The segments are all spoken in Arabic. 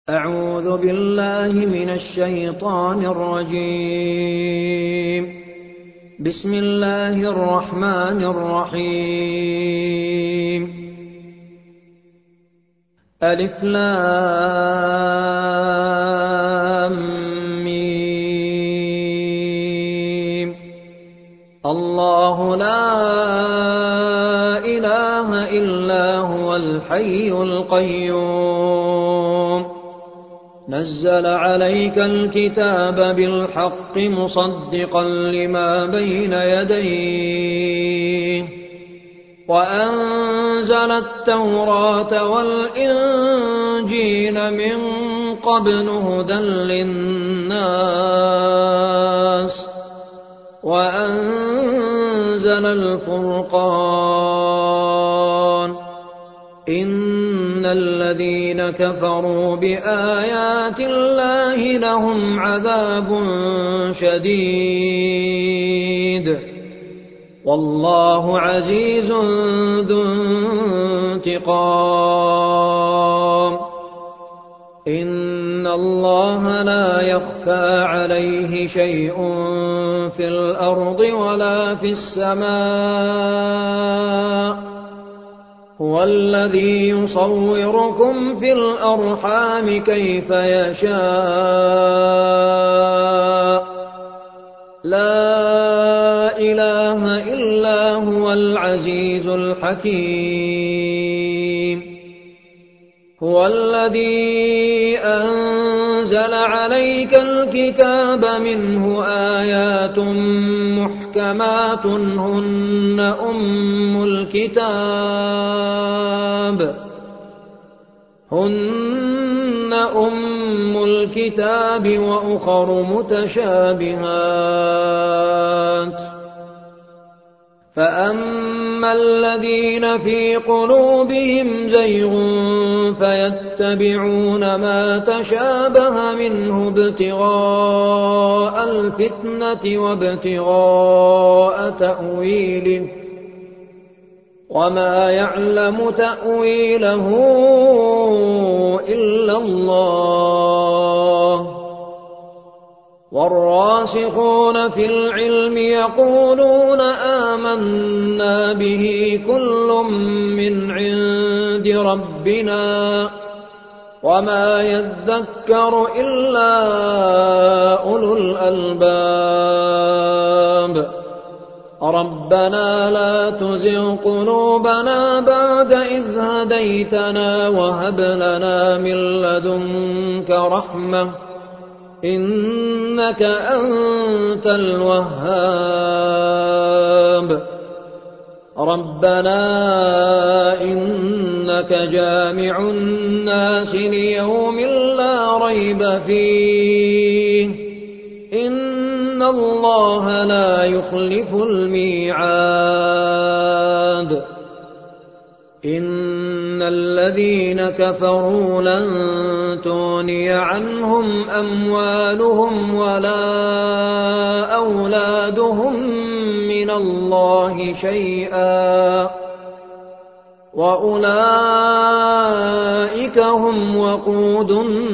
أعوذ بالله من الشيطان الرجيم. بسم الله الرحمن الرحيم. ألف لام ميم. الله لا إله إلا هو الحي القيوم. نزل عليك الكتاب بالحق مصدقا لما بين يديه وأنزل التوراة والإنجيل من قبل هدى للناس وأنزل الفرقان. إن الذين كفروا بآيات الله لهم عذاب شديد والله عزيز ذو انتقام. إن الله لا يخفى عليه شيء في الأرض ولا في السماء. هو الذي يصوركم في الأرحام كيف يشاء. لا إله إلا هو العزيز الحكيم. هو الذي أنزل عليك الكتاب منه آيات محكمات هن أم الكتاب وأخر متشابهات. فأما الذين في قلوبهم زيغ فيتبعون ما تشابه منه ابتغاء الفتنة وابتغاء تأويله وما يعلم تأويله إلا الله. والراسخون في العلم يقولون آمنا به كل من عند ربنا وما يذكر إلا أولو الألباب. ربنا لا تزغ قلوبنا بعد إذ هديتنا وهب لنا من لدنك رحمة إنك أنت الوهاب. ربنا إنك جامع الناس ليوم لا ريب فيه إن الله لا يخلف الميعاد. إن الذين كفروا لن تغني عنهم أموالهم ولا أولادهم من الله شيئا وأولئك هم وقود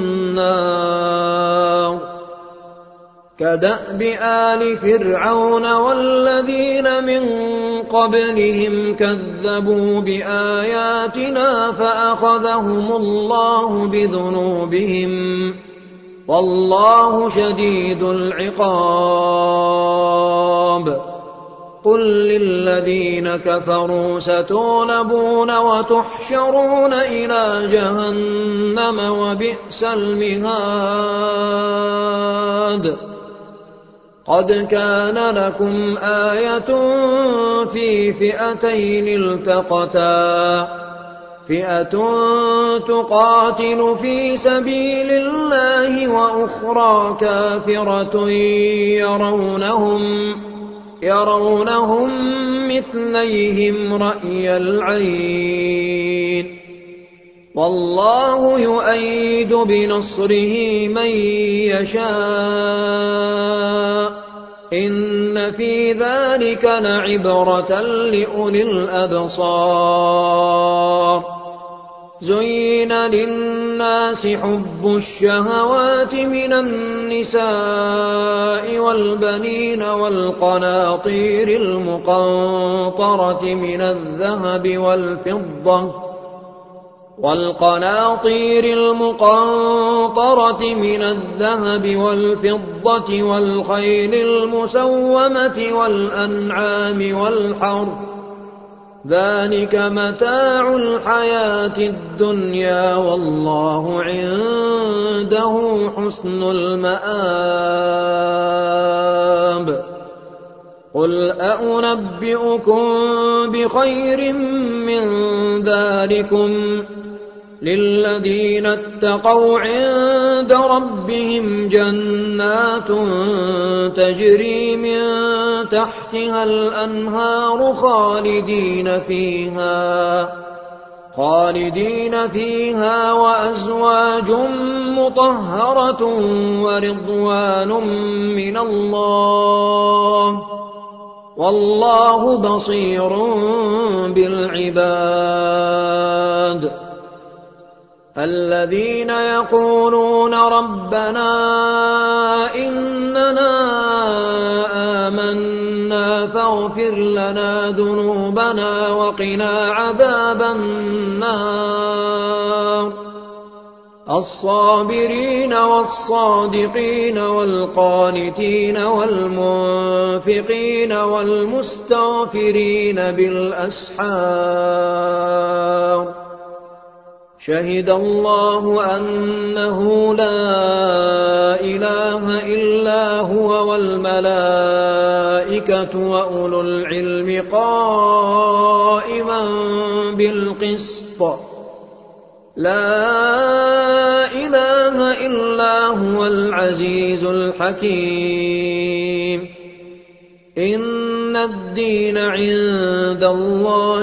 النار. كدأب آل فرعون والذين من قبلهم كذبوا بآياتنا فأخذهم الله بذنوبهم والله شديد العقاب. قل للذين كفروا ستغلبون وتحشرون إلى جهنم وبئس المهاد. قد كان لكم آية في فئتين التقتا فئة تقاتل في سبيل الله وأخرى كافرة يرونهم مثليهم رأي العين والله يؤيد بنصره من يشاء. إن في ذلك لعبرة لأولي الأبصار. زين للناس حب الشهوات من النساء والبنين والقناطير المقنطرة من الذهب والفضة والخيل المسومة والأنعام والحرث ذلك متاع الحياة الدنيا والله عنده حسن المآب قل أنبئكم بخير من ذلكم للذين اتقوا عند ربهم جنات تجري من تحتها الأنهار خالدين فيها وأزواج مطهرة ورضوان من الله والله بصير بالعباد الذين يقولون ربنا إننا آمنا فاغفر لنا ذنوبنا وقنا عذاب النار الصابرين والصادقين والقانتين والمنفقين والمستغفرين بالأسحار شهد الله أنه لا إله إلا هو والملائكة وأولو العلم قائما بالقسط لا إله إلا هو العزيز الحكيم إن الدين عند الله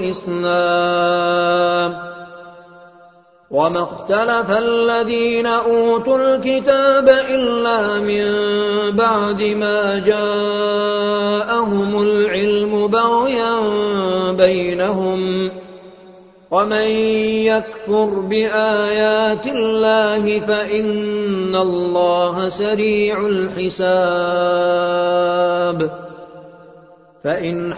الإسلام وما اختلف الذين أوتوا الكتاب إلا من بعد ما جاءهم العلم بغيا بينهم ومن يكفر بآيات الله فإن الله سريع الحساب فإن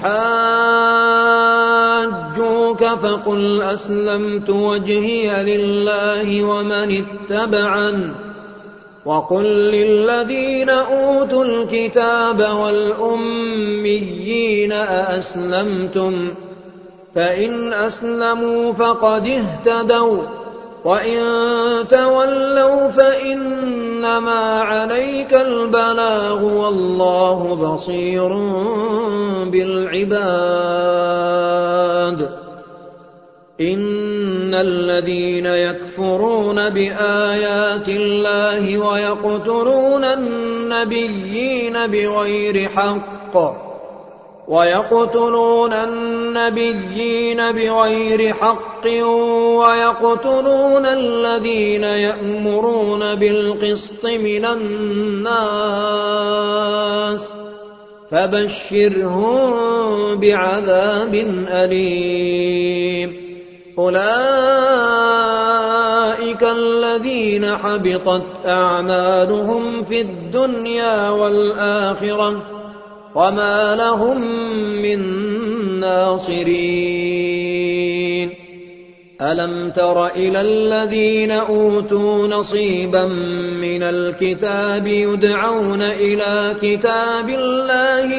حاجوك فقل أسلمت وجهي لله ومن اتبعن وقل للذين أوتوا الكتاب والأميين أأسلمتم فإن أسلموا فقد اهتدوا وإن تولوا فإنما عليك البلاغ والله بصير بالعباد إن الذين يكفرون بآيات الله ويقتلون النبيين بغير حق ويقتلون الذين يأمرون بالقسط من الناس فبشرهم بعذاب أليم أولئك الذين حبطت أعمالهم في الدنيا والآخرة وما لهم من ناصرين ألم تر إلى الذين أوتوا نصيبا من الكتاب يدعون إلى كتاب الله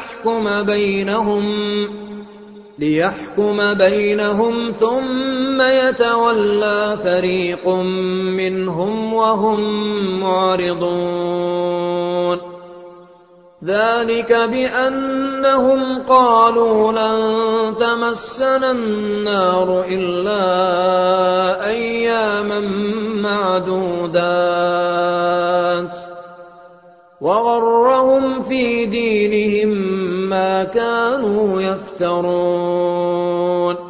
ليحكم بينهم ثم يتولى فريق منهم وهم معرضون ذلك بأنهم قالوا لن تمسنا النار إلا أياما معدودات وغرهم في دينهم ما كانوا يفترون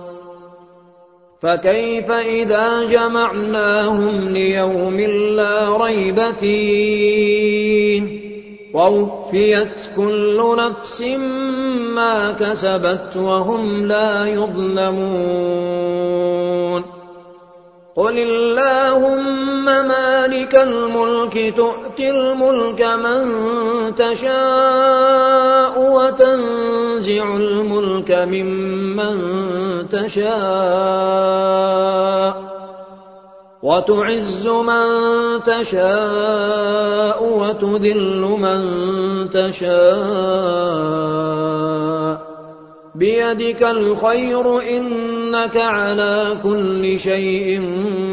فكيف إذا جمعناهم ليوم لا ريب فيه ووفيت كل نفس ما كسبت وهم لا يظلمون قل اللهم مالك الملك تؤتي الملك من تشاء وتنزع الملك ممن تشاء وتعز من تشاء وتذل من تشاء بيدك الخير إنك على كل شيء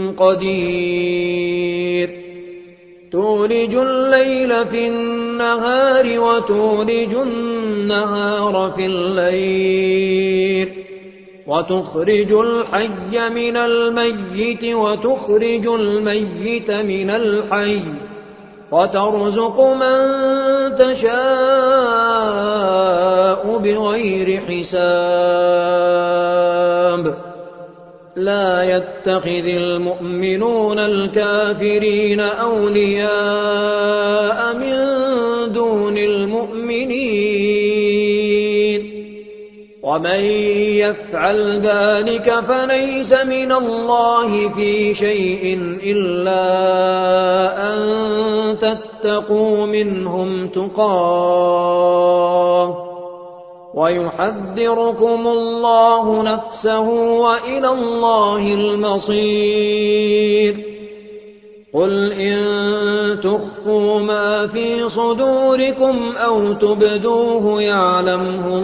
قدير تولج الليل في النهار وتولج النهار في الليل وتخرج الحي من الميت وتخرج الميت من الحي وترزق من تشاء بغير حساب لا يتخذ المؤمنون الكافرين أولياء من دون المؤمنين ومن يفعل ذلك فليس من الله في شيء إلا أن تتقوا منهم تقاه ويحذركم الله نفسه وإلى الله المصير قل إن تخفوا ما في صدوركم أو تبدوه يعلمه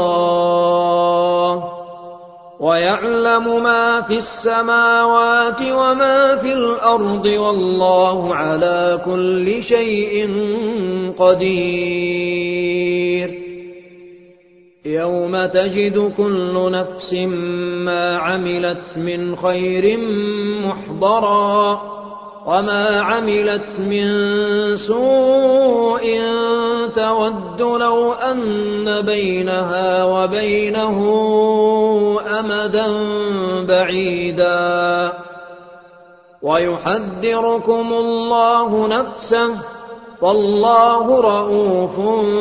الله ويعلم ما في السماوات وما في الأرض والله على كل شيء قدير يوم تجد كل نفس ما عملت من خير محضرا وما عملت من سوء تود لو أن بينها وبينه أمدا بعيدا ويحذركم الله نفسه والله رءوف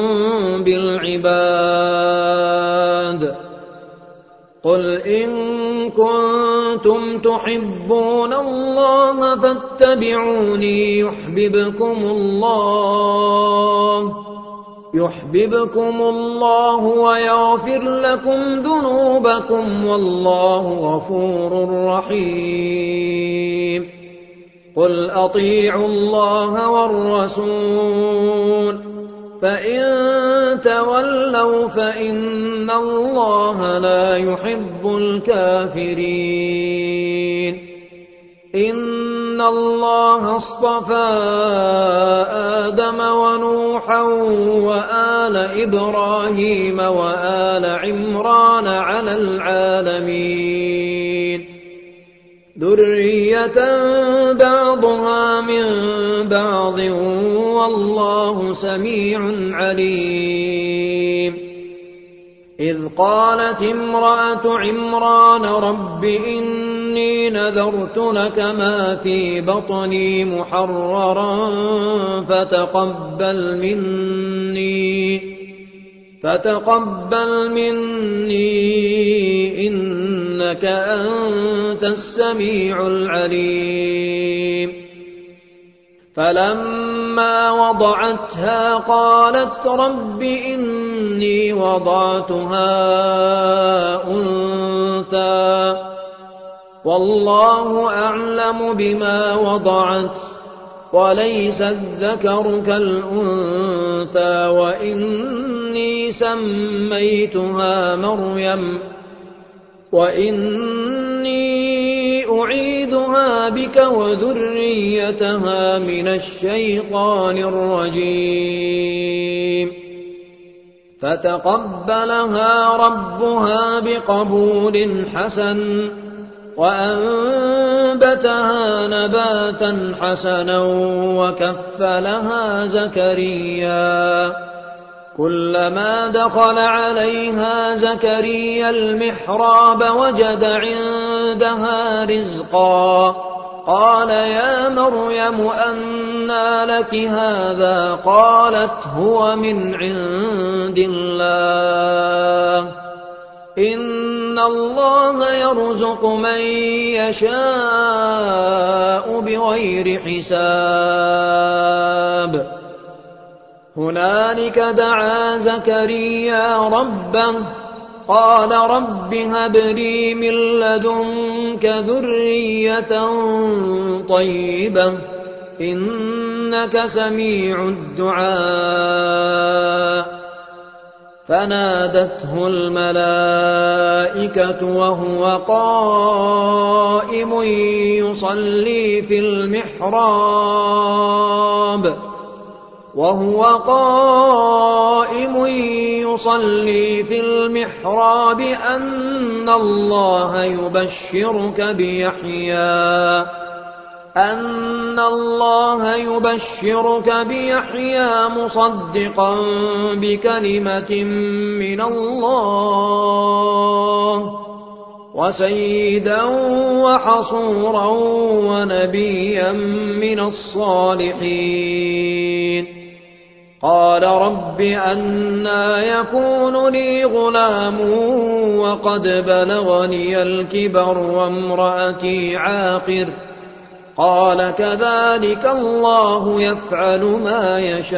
بالعباد قل إن كنتم تحبون الله فاتبعوني يحببكم الله ويغفر لكم ذنوبكم والله غفور رحيم قل أطيعوا الله والرسول فإن تولوا فإن الله لا يحب الكافرين إن الله اصطفى آدم ونوحا وآل إبراهيم وآل عمران على العالمين ذرية بعضها من بعض والله سميع عليم إذ قالت امرأة عمران رب إني نذرت لك ما في بطني محررا فتقبل مني إنك أنت السميع العليم فلما وضعتها قالت رب إني وضعتها أنثى والله أعلم بما وضعت وليس الذكر كالأنثى وإني سميتها مريم وإني أعيذها بك وذريتها من الشيطان الرجيم فتقبلها ربها بقبول حسن وأنبتها نباتا حسنا وكفلها زكريا كلما دخل عليها زكريا المحراب وجد عندها رزقا قال يا مريم أنى لك هذا قالت هو من عند الله إن إِنَّ اللَّهَ يَرْزُقُ مَن يَشَاءُ بِغَيْرِ حِسَابٍ هُنَالِكَ دَعَا زَكَرِيَّا رَبَّهُ قَالَ رَبِّ هَبْ لِي مِن لَّدُنكَ ذُرِّيَّةً طَيِّبَةً إِنَّكَ سَمِيعُ الدُّعَاءِ فنادته الملائكة وهو قائم يصلي في المحراب أن الله يبشرك بيحيى مصدقا بكلمة من الله وسيدا وحصورا ونبيا من الصالحين قال رب أنى يكون لي غلام وقد بلغني الكبر وامرأتي عاقر قال كذلك الله يفعل ما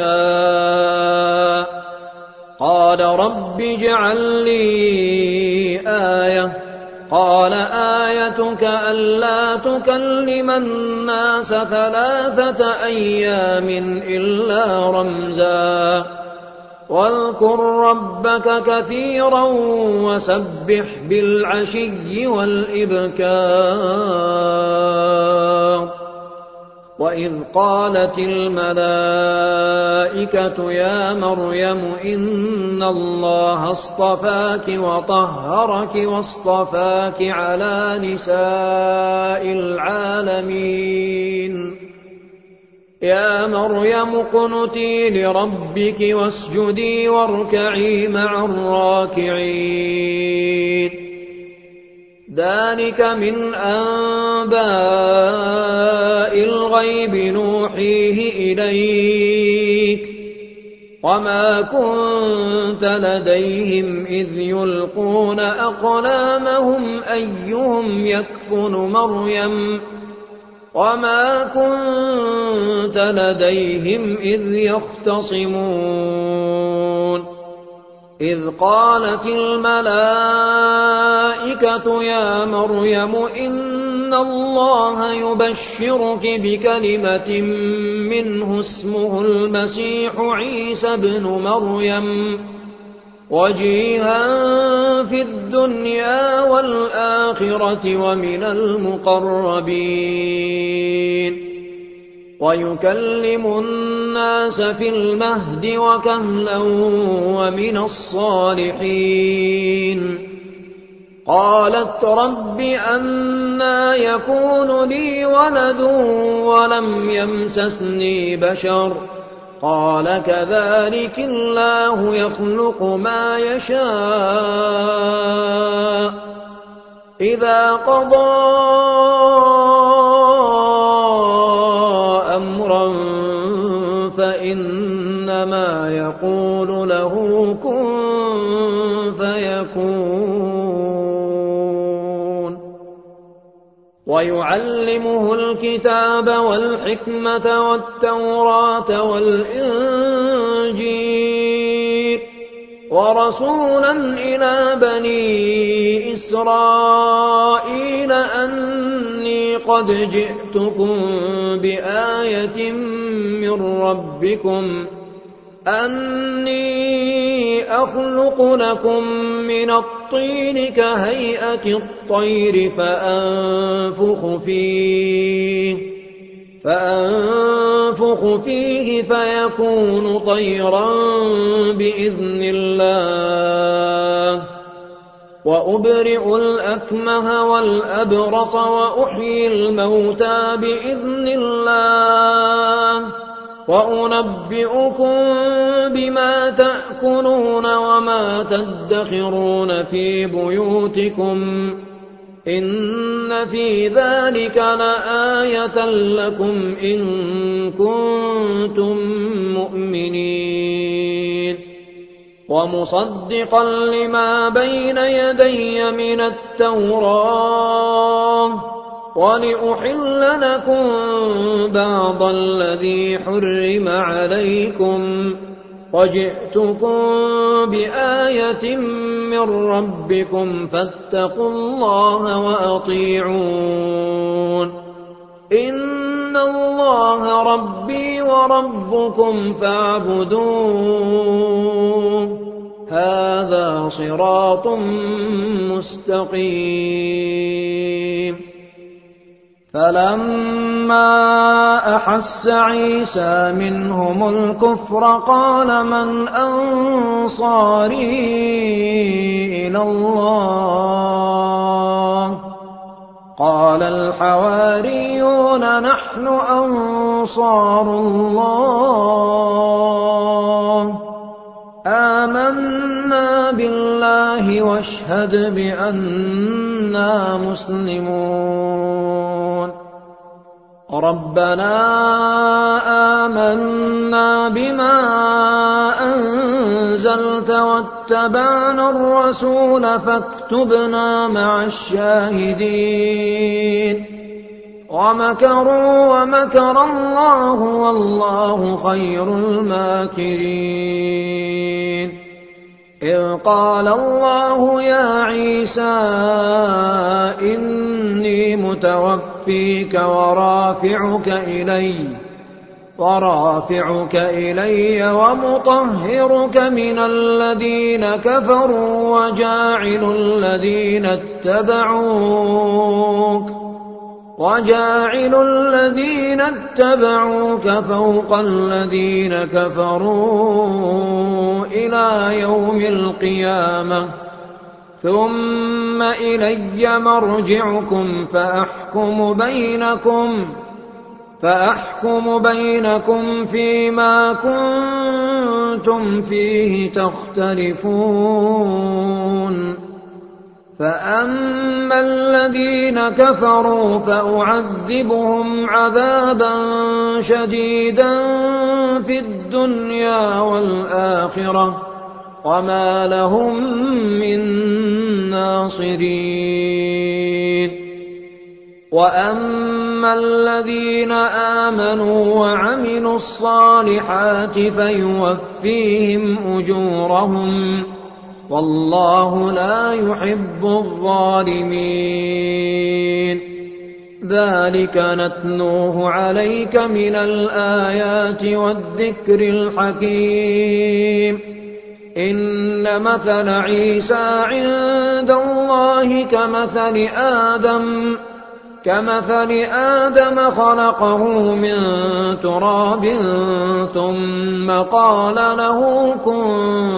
يشاء قال رب اجعل لي آية قال آيتك ألا تكلم الناس 3 أيام إلا رمزا واذكر ربك كثيرا وسبح بالعشي والإبكار وإذ قالت الملائكة يا مريم إن الله اصطفاك وطهرك واصطفاك على نساء العالمين يا مريم اقنتي لربك واسجدي واركعي مع الراكعين ذلك من أنباء الغيب نوحيه إليك وما كنت لديهم إذ يلقون أقلامهم أيهم يكفل مريم وما كنت لديهم إذ يختصمون إذ قالت الملائكة يا مريم إن الله يبشرك بكلمة منه اسمه المسيح عيسى بن مريم وجيها في الدنيا والآخرة ومن المقربين ويكلم الناس في المهد وكهلا ومن الصالحين قالت رب أنى يكون لي ولد ولم يمسسني بشر قال كذلك الله يخلق ما يشاء إذا قضى أمرا فإنما يقول له كن فيكون ويعلمه الكتاب والحكمة والتوراة والإنجيل ورسولا إلى بني إسرائيل أني قد جئتكم بآية من ربكم أني أخلق لكم من الطين كهيئة الطير فأنفخ فيه فيكون طيرا بإذن الله وأبرئ الأكمه والأبرص وأحيي الموتى بإذن الله وأنبئكم بما تأكلون وما تدخرون في بيوتكم إن في ذلك لآية لكم إن كنتم مؤمنين ومصدقا لما بين يدي من التوراة ولأحل لكم بعض الذي حرم عليكم وجئتكم بآية من ربكم فاتقوا الله وأطيعون إن الله ربي وربكم فاعبدوه هذا صراط مستقيم فلما أحس عيسى منهم الكفر قال من أنصاري إلى الله قال الحواريون نحن أنصار الله آمنا بالله واشهد بأننا مسلمون ربنا آمنا بما أنزلت واتبعنا الرسول فاكتبنا مع الشاهدين ومكروا ومكر الله والله خير الماكرين إذ قال الله يا عيسى إني متوفيك ورافعك إلي ومطهرك من الذين كفروا وجاعل الذين اتبعوك فوق الذين كفروا إلى يوم القيامة ثم إلي مرجعكم فأحكم بينكم فيما كنتم فيه تختلفون فأما الذين كفروا فأعذبهم عذابا شديدا في الدنيا والآخرة وما لهم من ناصرين وأما الذين آمنوا وعملوا الصالحات فيوفيهم أجورهم والله لا يحب الظالمين ذلك نتلوه عليك من الآيات والذكر الحكيم إن مثل عيسى عند الله كمثل آدم خلقه من تراب ثم قال له كن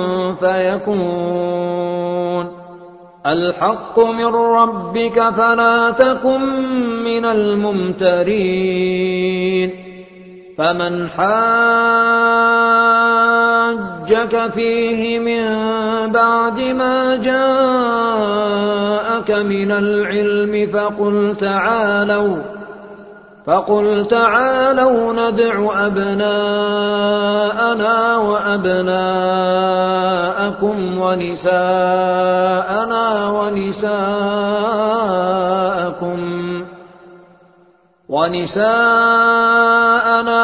فيكون الحق من ربك فلا تكن من الممترين فمن حاجك فيه من بعد ما جاءك من العلم فقل تعالوا ندع أبناءنا وأبناءكم ونساءنا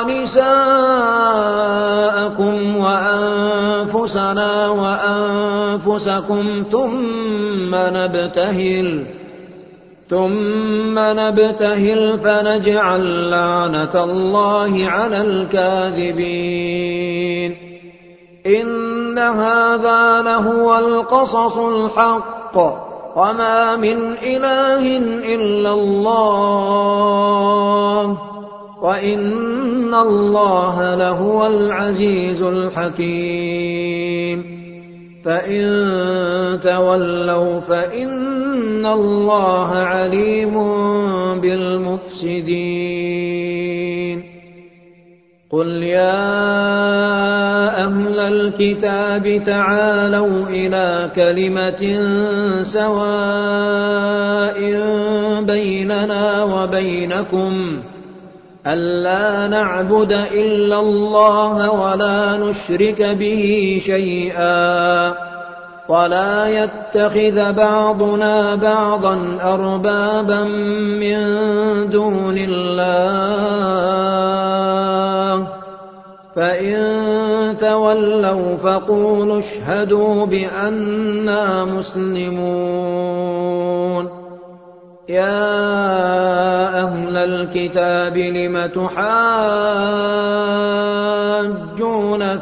ونساءكم وأنفسنا وأنفسكم ثم نبتهل فنجعل لعنة الله على الكاذبين إن هذا لهو القصص الحق وما من إله إلا الله وإن الله لهو العزيز الحكيم فإن تولوا فإن الله عليم بالمفسدين قل يا أهل الكتاب تعالوا إلى كلمة سواء بيننا أَلَّا نَعْبُدَ إِلَّا اللَّهَ وَلَا نُشْرِكَ بِهِ شَيْئًا وَلَا يَتَّخِذَ بَعْضُنَا بَعْضًا أَرْبَابًا مِّن دُونِ اللَّهِ ۚ فَإِن تَوَلَّوْا فَقُولُوا اشْهَدُوا بِأَنَّا مُسْلِمُونَ. يَا أَهْلَ الْكِتَابِ لِمَ تُحَاجُّونَ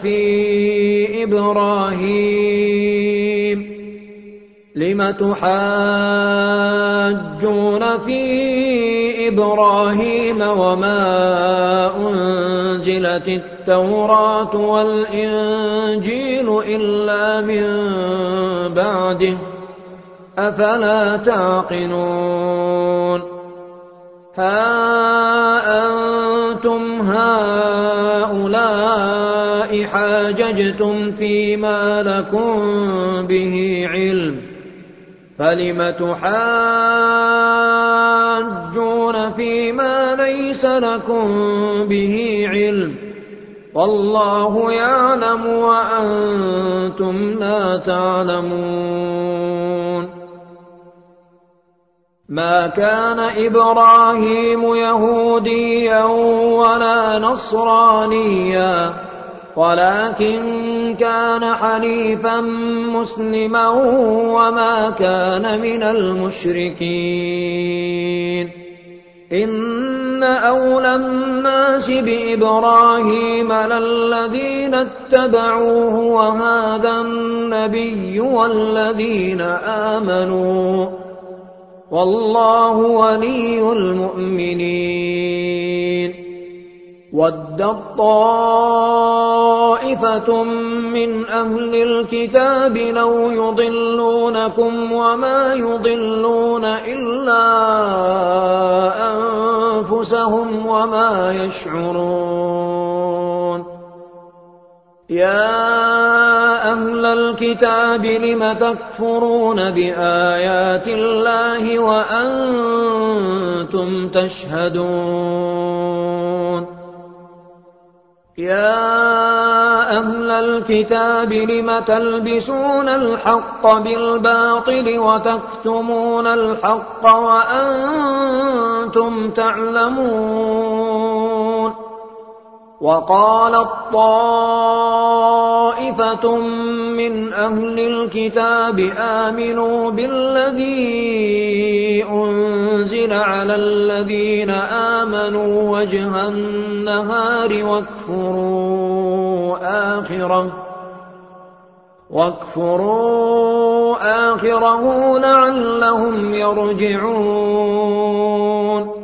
فِي إِبْرَاهِيمَ وَمَا أُنزِلَتِ التَّوْرَاةُ وَالْإِنجِيلُ إِلَّا مِن بَعْدِهِ ۚ أَفَلَا تَعْقِلُونَ. هَا أَنتُمْ هَٰؤُلَاءِ حَاجَجْتُمْ فِيمَا لَكُم بِهِ عِلْمٌ، فَلِمَ تُحَاجُّونَ فِيمَا لَيْسَ لَكُم بِهِ عِلْمٌ ۚ وَاللَّهُ يَعْلَمُ وَأَنتُمْ لَا تَعْلَمُونَ. مَا كَانَ إِبْرَاهِيمُ يَهُودِيًّا وَلَا نَصْرَانِيًّا، وَلَٰكِن كَانَ حَنِيفًا مُّسْلِمًا وَمَا كَانَ مِنَ الْمُشْرِكِينَ. إِنَّ أَوْلَى النَّاسِ بِإِبْرَاهِيمَ لَلَّذِينَ اتَّبَعُوهُ وَهَٰذَا النَّبِيُّ وَالَّذِينَ آمَنُوا ۗ وَاللَّهُ وَلِيُّ الْمُؤْمِنِينَ. وَدَّت طَّائِفَةٌ مِّنْ أَهْلِ الْكِتَابِ لَوْ يُضِلُّونَكُمْ وَمَا يُضِلُّونَ إِلَّا أَنفُسَهُمْ وَمَا يَشْعُرُونَ. يَا أَهْلَ الْكِتَابِ لِمَ تَكْفُرُونَ بِآيَاتِ اللَّهِ وَأَنتُمْ تَشْهَدُونَ. يَا أَهْلَ الْكِتَابِ لِمَ تَلْبِسُونَ الْحَقَّ بِالْبَاطِلِ وَتَكْتُمُونَ الْحَقَّ وَأَنتُمْ تَعْلَمُونَ. وَقَالَت طَّائِفَةٌ مِّنْ أَهْلِ الْكِتَابِ آمِنُوا بِالَّذِي أُنزِلَ عَلَى الَّذِينَ آمَنُوا وَجْهَ النَّهَارِ وَاكْفُرُوا آخِرَهُ لَعَلَّهُمْ يَرْجِعُونَ.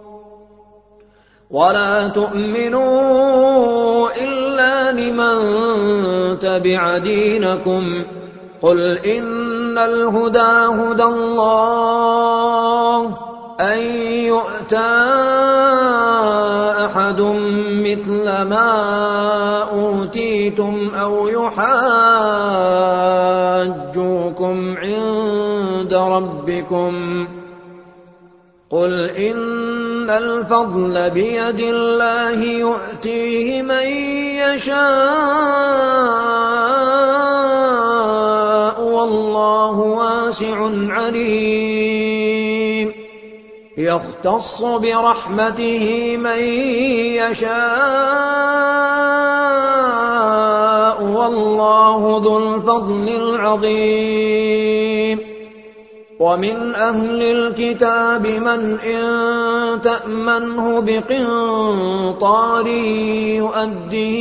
وَلَا تُؤْمِنُوا إِلَّا لِمَن تَبِعَ دِينَكُمْ، قُلْ إِنَّ الْهُدَىٰ هُدَى اللَّهِ أَن يُؤْتَىٰ أَحَدٌ مِّثْلَ مَا أُوتِيتُمْ أَوْ يُحَاجُّوكُمْ عِندَ رَبِّكُمْ، قُلْ إِنَّ الْفَضْلَ بِيَدِ اللَّهِ يُؤْتِيهِ مَن يَشَاءُ وَاللَّهُ وَاسِعٌ عَلِيمٌ. يَخْتَصُّ بِرَحْمَتِهِ مَن يَشَاءُ وَاللَّهُ ذُو الْفَضْلِ الْعَظِيمِ. وَمِنْ أَهْلِ الْكِتَابِ مَنْ إِن تَأْمَنْهُ بِقِنطَارٍ يُؤَدِّهِ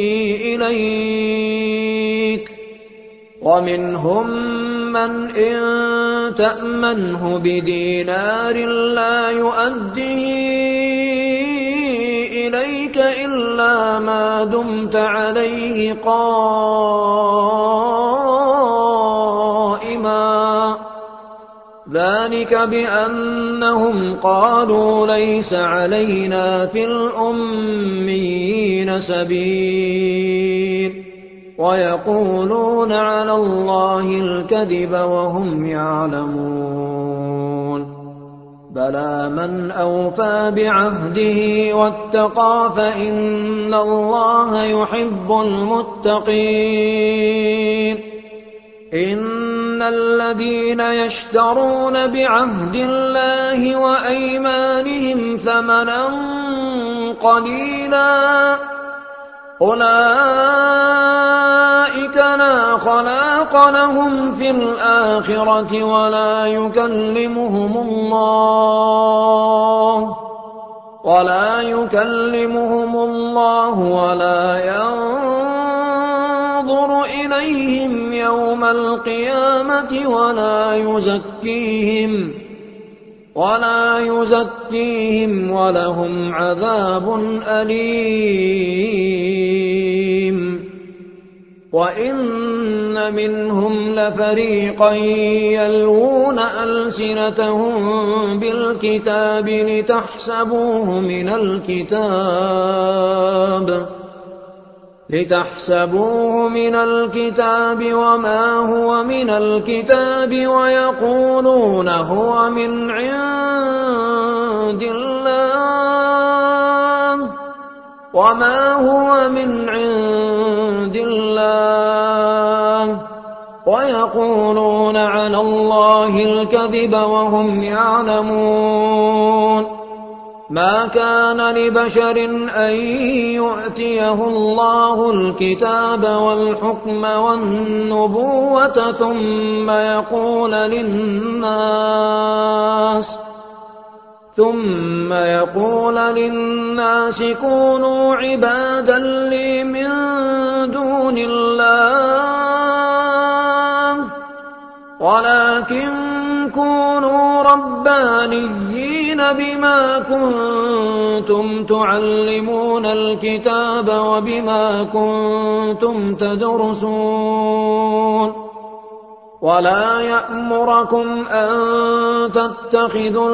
إِلَيْكَ، وَمِنْهُم مَّنْ إِن تَأْمَنْهُ بِدِينَارٍ لَّا يُؤَدِّهِ إِلَيْكَ إِلَّا مَا دُمْتَ عَلَيْهِ قَائِمًا، ذَلِكَ بِأَنَّهُمْ قَالُوا لَيْسَ عَلَيْنَا فِي الْأُمِّيِّينَ سَبِيلٌ، وَيَقُولُونَ عَلَى اللَّهِ الْكَذِبَ وَهُمْ يَعْلَمُونَ. بلى من أوفى بعهده واتقى فإن الله يحب المتقين إن الذين يشترون بعهد الله وأيمانهم ثمنا قليلا أولئك لا خلاق لهم في الآخرة ولا يكلمهم الله ولا ينظر إليهم يوم القيامة ولا يزكيهم ولهم عذاب أليم وإن منهم لفريقا يلوون ألسنتهم بالكتاب لتحسبوه من الكتاب وما هو من الكتاب ويقولون هو من عند الله وما هو من عند الله ويقولون على الله الكذب وهم يعلمون ما كان لبشر أن يؤتيه الله الكتاب والحكم والنبوة ثم يقول للناس كونوا عبادا لي من دون الله ولكن كونوا ربانيين بما كنتم تعلمون الكتاب وبما كنتم تدرسون ولا يأمركم أن تتخذوا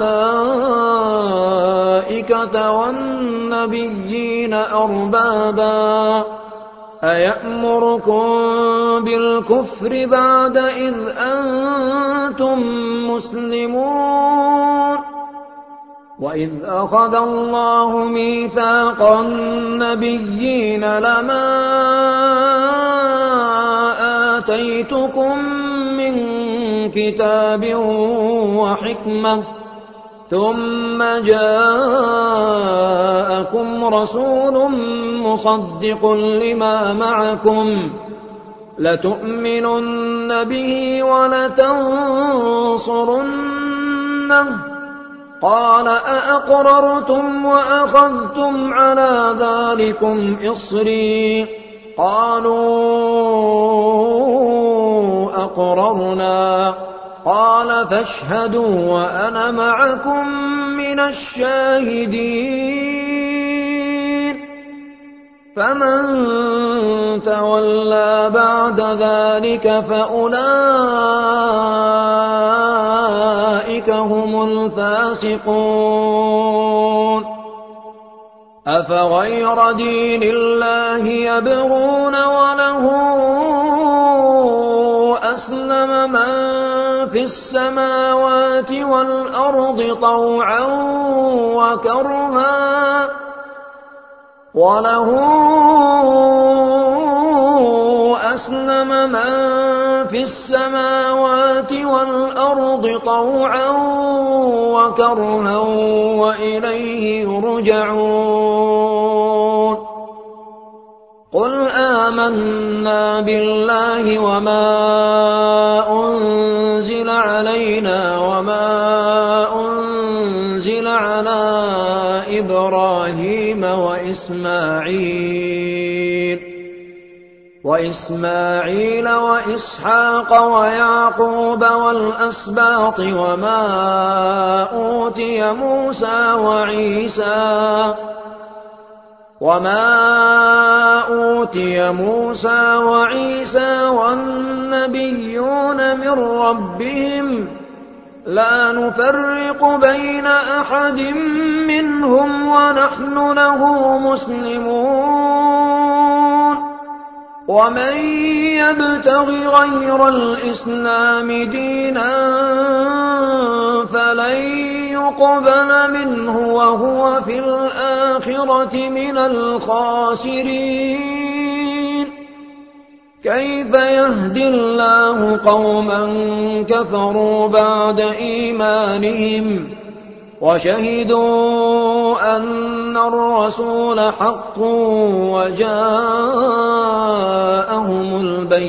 الملائكة والنبيين أربابا أيأمركم بالكفر بعد إذ أنتم مسلمون وإذ أخذ الله ميثاق النبيين لما آتيتكم من كتاب وحكمة ثم جاءكم رسول مصدق لما معكم لتؤمنن به ولتنصرنه قال أأقررتم وأخذتم على ذلكم إصري قالوا أقررنا قال فاشهدوا وأنا معكم من الشاهدين فمن تولى بعد ذلك فأولئك هم الفاسقون أفغير دين الله يبغون وله أسلم من في السماوات والأرض طوعا وكرها وإليه يرجعون قل آمنا بالله وما أنزل علينا وما أنزل على إبراهيم وإسماعيل وإسحاق ويعقوب والأسباط وما أوتي موسى وعيسى والنبيون من ربهم لا نفرق بين أحد منهم ونحن له مسلمون ومن يبتغ غير الإسلام دينا فلن يقبل منه وهو في الآخرة من الخاسرين. كيف يهدي الله قوما كفروا بعد إيمانهم وشهدوا أن الرسول حق وجاءهم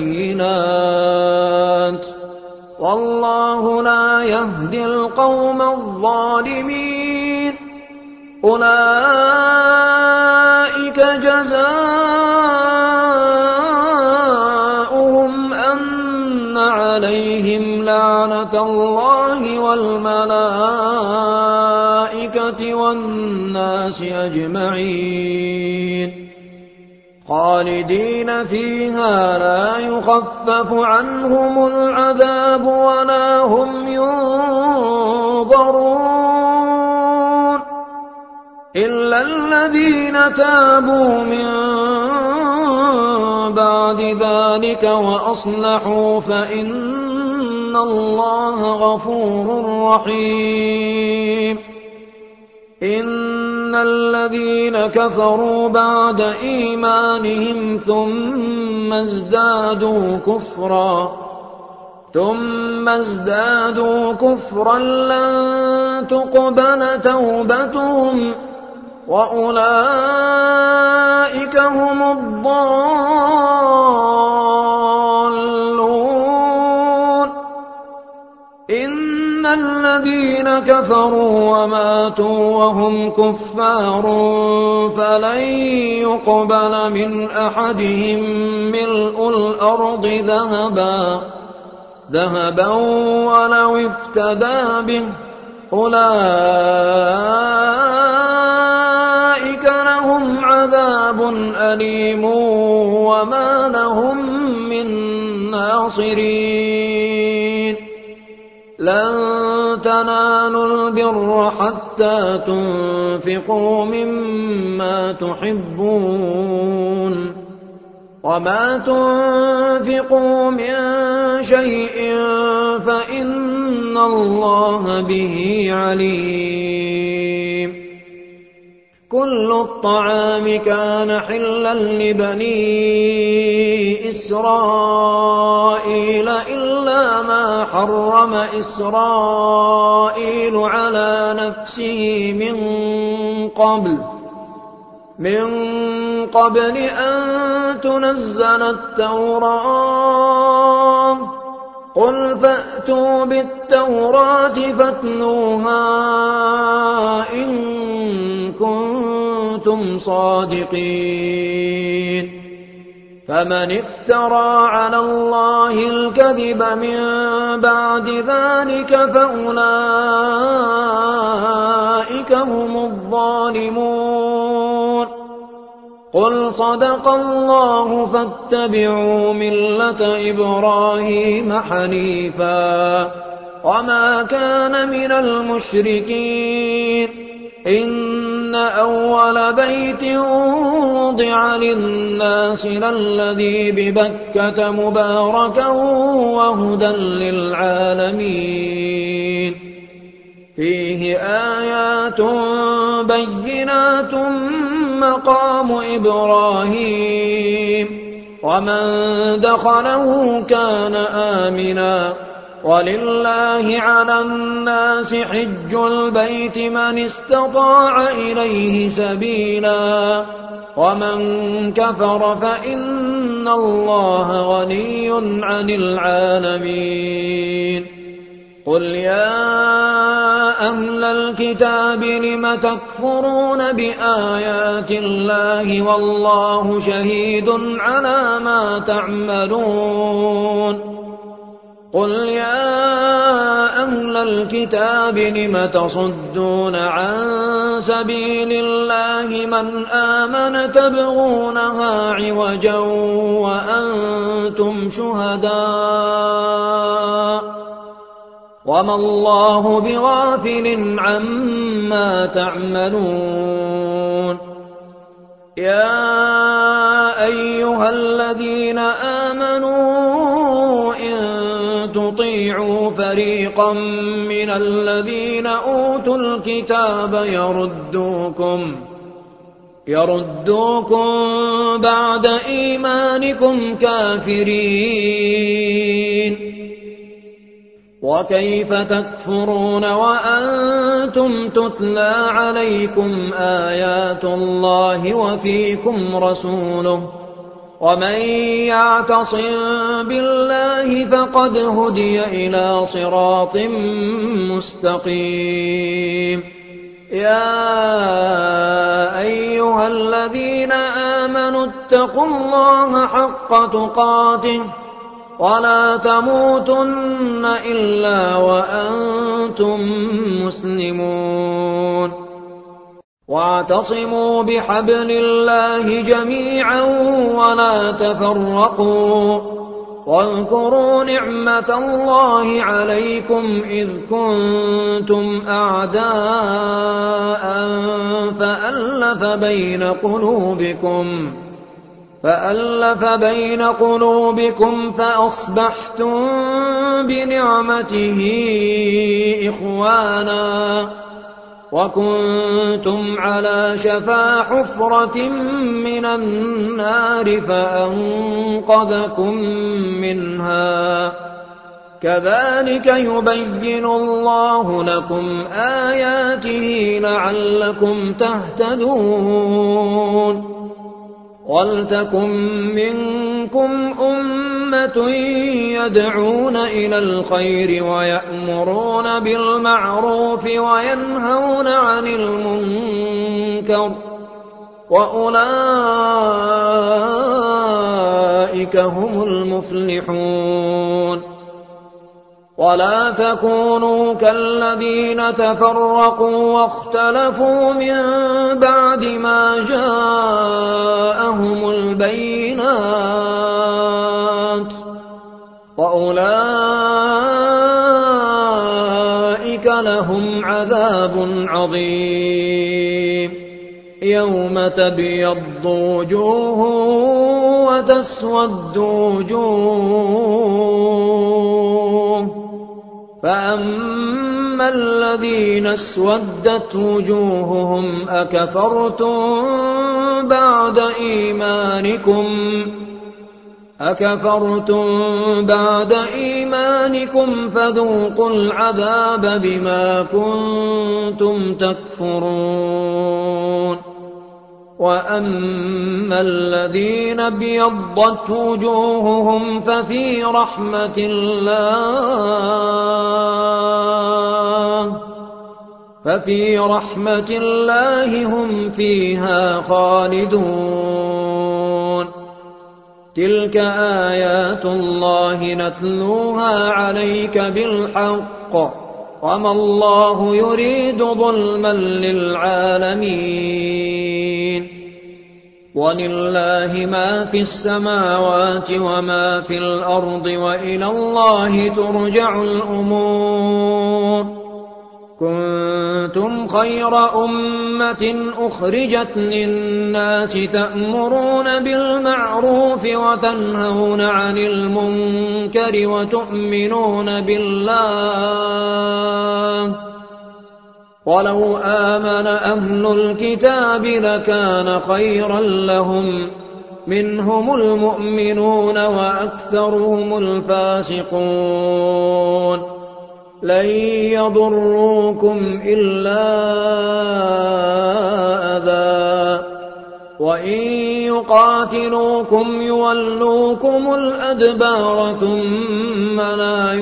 البينات والله لا يهدي القوم الظالمين. أولئك جزاؤهم أن عليهم لعنة الله والملائكة والناس أجمعين خالدين فيها لا يخفف عنهم العذاب ولا هم ينظرون إلا الذين تابوا من بعد ذلك وأصلحوا فإن الله غفور رحيم. إن الذين كفروا بعد إيمانهم ثم ازدادوا كفرا لن تقبل توبتهم وأولئك هم الضالون. إن الذين كفروا وماتوا وهم كفار فلن يقبل من أحدهم ملء الأرض ذهبا ولو افتدى به أولئك لهم عذاب أليم وما لهم من ناصرين. لن تنالوا البر حتى تنفقوا مما تحبون وما تنفقوا من شيء فإن الله به عليم. كل الطعام كان حلا لبني إسرائيل إلا ما حرم إسرائيل على نفسه من قبل أن تنزل التوراة. قل فأتوا بالتوراة فاتلوها إن كنتم صادقين. فمن افترى على الله الكذب من بعد ذلك فأولئك هم الظالمون. قل صدق الله فاتبعوا ملة إبراهيم حنيفا وما كان من المشركين. إن أول بيت وضع للناس للذي ببكة مباركا وهدى للعالمين. فيه آيات بينات مقام إبراهيم ومن دخله كان آمنا ولله على الناس حج البيت من استطاع إليه سبيلا ومن كفر فإن الله غني عن العالمين. قل يا أهل الكتاب لم تكفرون بآيات الله والله شهيد على ما تعملون. قل يا أهل الكتاب لم تصدون عن سبيل الله من آمن تبغونها عوجا وأنتم شهداء وما الله بغافل عما تعملون. يا أيها الذين الذين آمنوا إن تطيعوا فريقا من الذين أوتوا الكتاب يردوكم بعد إيمانكم كافرين وكيف تكفرون وأنتم تتلى عليكم آيات الله وفيكم رسوله ومن يعتصم بالله فقد هدي إلى صراط مستقيم يا أيها الذين آمنوا اتقوا الله حق تقاته ولا تموتن إلا وأنتم مسلمون واعتصموا بحبل الله جميعا ولا تفرقوا واذكروا نعمة الله عليكم إذ كنتم أعداء فألف بين قلوبكم فأصبحتم بنعمته إخوانا وكنتم على شفا حفرة من النار فأنقذكم منها كذلك يبين الله لكم آياته لعلكم تهتدون وَلْتَكُن مِّنكُمْ أُمَّةٌ يَدْعُونَ إِلَى الْخَيْرِ وَيَأْمُرُونَ بِالْمَعْرُوفِ وَيَنْهَوْنَ عَنِ الْمُنكَرِ وَأُولَٰئِكَ هُمُ المفلحون ولا تكونوا كالذين تفرقوا واختلفوا من بعد ما جاءهم البينات وأولئك لهم عذاب عظيم يوم تبيض وجوه وتسود وجوه فأما الذين اسودت وجوههم أكفرتم بعد إيمانكم فذوقوا العذاب بما كنتم تكفرون وأما الذين ابيضت وجوههم ففي رحمة الله هم فيها خالدون تلك آيات الله نتلوها عليك بالحق وما الله يريد ظلما للعالمين ولله ما في السماوات وما في الأرض وإلى الله ترجع الأمور كنتم خير أمة أخرجت للناس تأمرون بالمعروف وتنهون عن المنكر وتؤمنون بالله ولو آمن أهل الكتاب لكان خيرا لهم منهم المؤمنون وأكثرهم الفاسقون لن يضروكم إلا أذى وإن يقاتلوكم يولوكم الأدبار ثم لا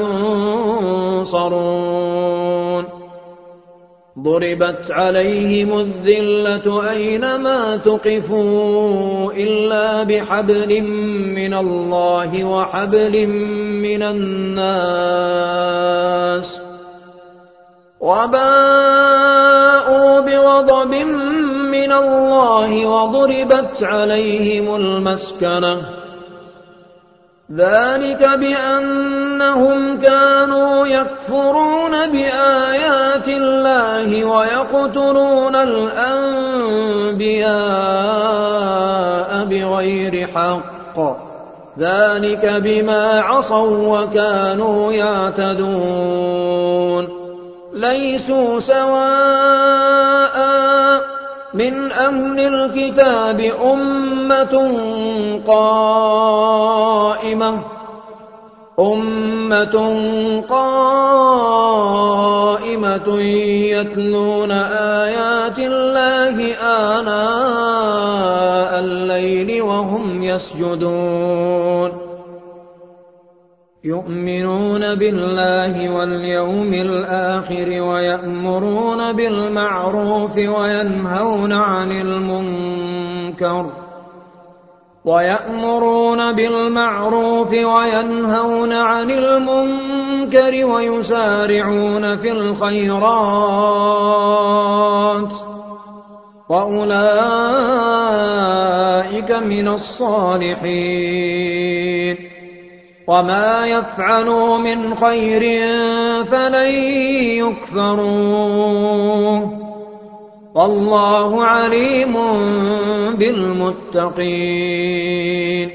ينصرون ضربت عليهم الذلة أينما تقفوا إلا بحبل من الله وحبل من الناس وباءوا بغضب من الله وضربت عليهم المسكنة ذلك بأنهم كانوا يكفرون بآيات الله ويقتلون الأنبياء بغير حق ذلك بما عصوا وكانوا يعتدون ليسوا سواء من أهل الكتاب أمة قائمة يتلون آيات الله آناء الليل وهم يسجدون يؤمنون بالله واليوم الآخر ويأمرون بالمعروف وينهون عن المنكر ويسارعون في الخيرات وأولئك من الصالحين وما يفعلوا من خير فلن يكفروه والله عليم بالمتقين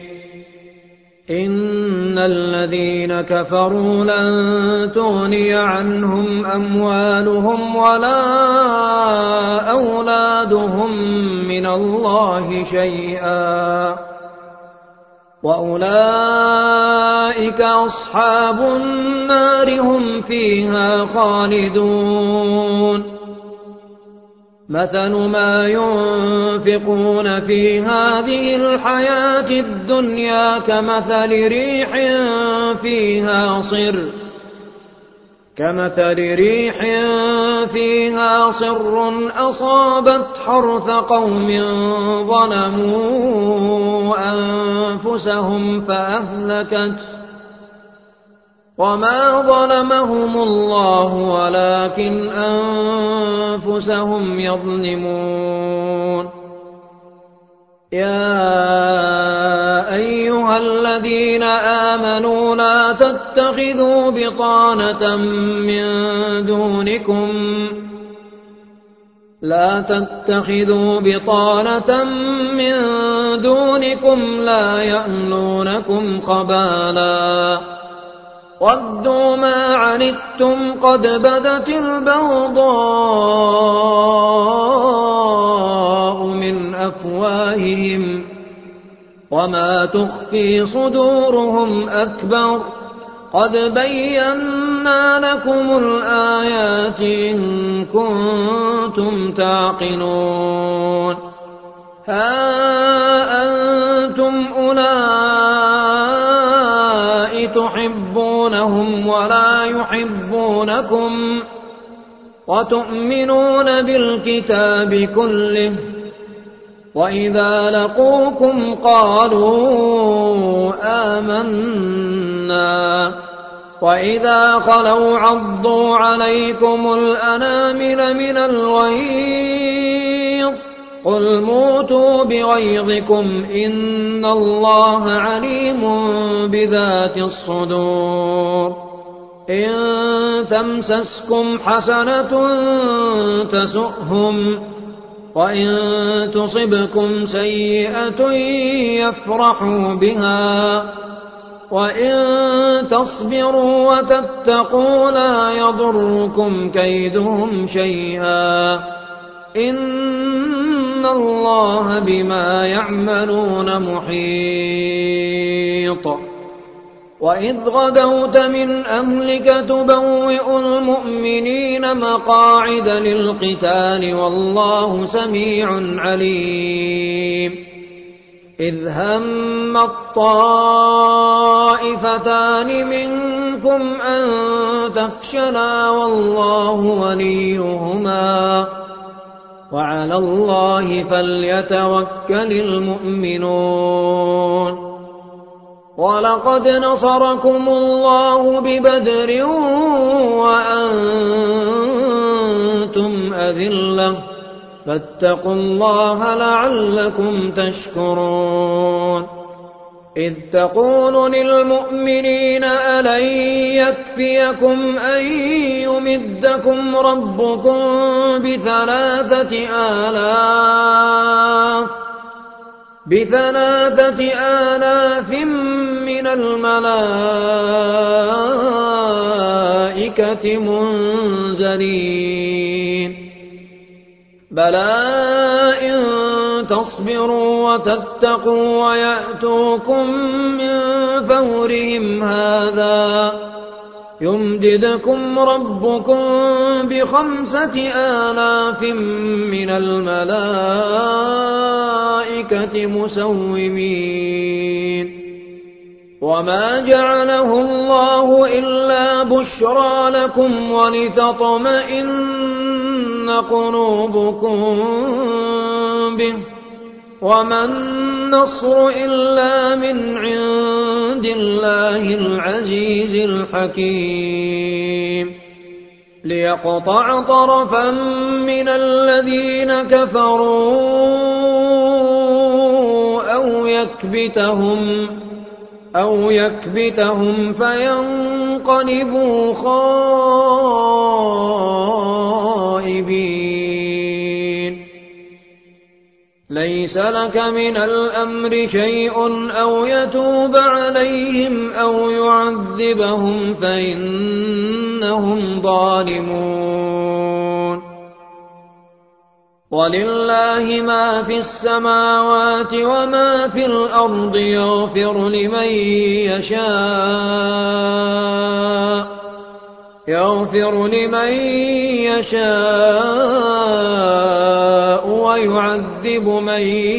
إن الذين كفروا لن تغني عنهم أموالهم ولا أولادهم من الله شيئا وأولئك أصحاب النار هم فيها خالدون مثل ما ينفقون في هذه الحياة الدنيا كمثل ريح فيها صر أصابت حرث قوم ظلموا أنفسهم فأهلكته وما ظلمهم الله ولكن أنفسهم يظلمون يا أيها الذين آمنوا لا تتخذوا بطانة من دونكم لا يألونكم خبالا ودوا ما عنتم قد بدت البغضاء من أفواههم وما تخفي صدورهم أكبر قد بينا لكم الآيات إن كنتم تعقلون ها أنتم أولئك تحبونهم ولا يحبونكم وتؤمنون بالكتاب كله وإذا لقوكم قالوا آمنا وإذا خلوا عضوا عليكم الأنامل من الغيظ قل موتوا بغيظكم إن الله عليم بذات الصدور إن تمسسكم حسنة تسؤهم وإن تصبكم سيئة يفرحوا بها وإن تصبروا وتتقوا لا يضركم كيدهم شيئا إن الله بما يعملون محيط وإذ غدوت من أهلك تبوئ المؤمنين مقاعد للقتال والله سميع عليم إذ هم الطائفتان منكم أن تفشلا والله وليهما وعلى الله فليتوكل المؤمنون ولقد نصركم الله ببدر وأنتم أذلة فاتقوا الله لعلكم تشكرون إذ تقول للمؤمنين ألن يكفيكم أن يمدكم ربكم ب3,000 ب3,000 من الملائكة منزلين بلى إن تصبروا وتتقوا ويأتوكم من فورهم هذا يمددكم ربكم ب5,000 من الملائكة مسومين وما جعله الله إلا بشرى لكم ولتطمئن قلوبكم به وما النصر إلا من عند الله العزيز الحكيم ليقطع طرفا من الذين كفروا أو يكبتهم فينقلبوا خائبين ليس لك من الأمر شيء أو يتوب عليهم أو يعذبهم فإنهم ظالمون ولله ما في السماوات وما في الأرض يغفر لمن يشاء ويعذب من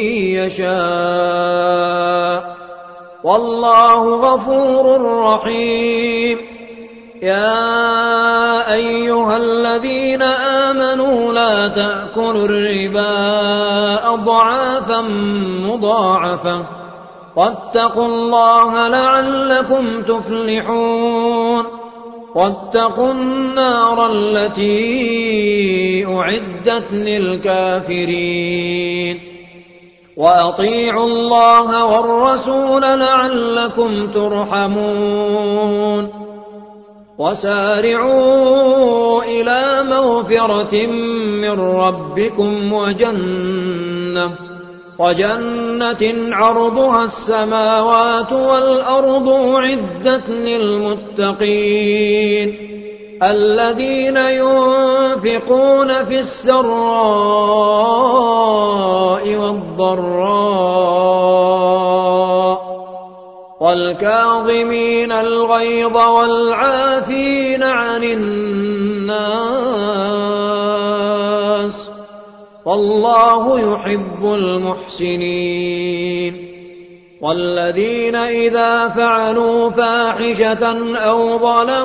يشاء والله غفور رحيم يا أيها الذين آمنوا لا تأكلوا الربا أضعافا مضاعفة واتقوا الله لعلكم تفلحون واتقوا النار التي أعدت للكافرين وأطيعوا الله والرسول لعلكم ترحمون وسارعوا إلى مغفرة من ربكم وجنة عرضها السماوات والأرض أعدت للمتقين الذين ينفقون في السراء والضراء والكاظمين الغيظ والعافين عن الناس والله يحب المحسنين والذين إذا فعلوا فاحشة أو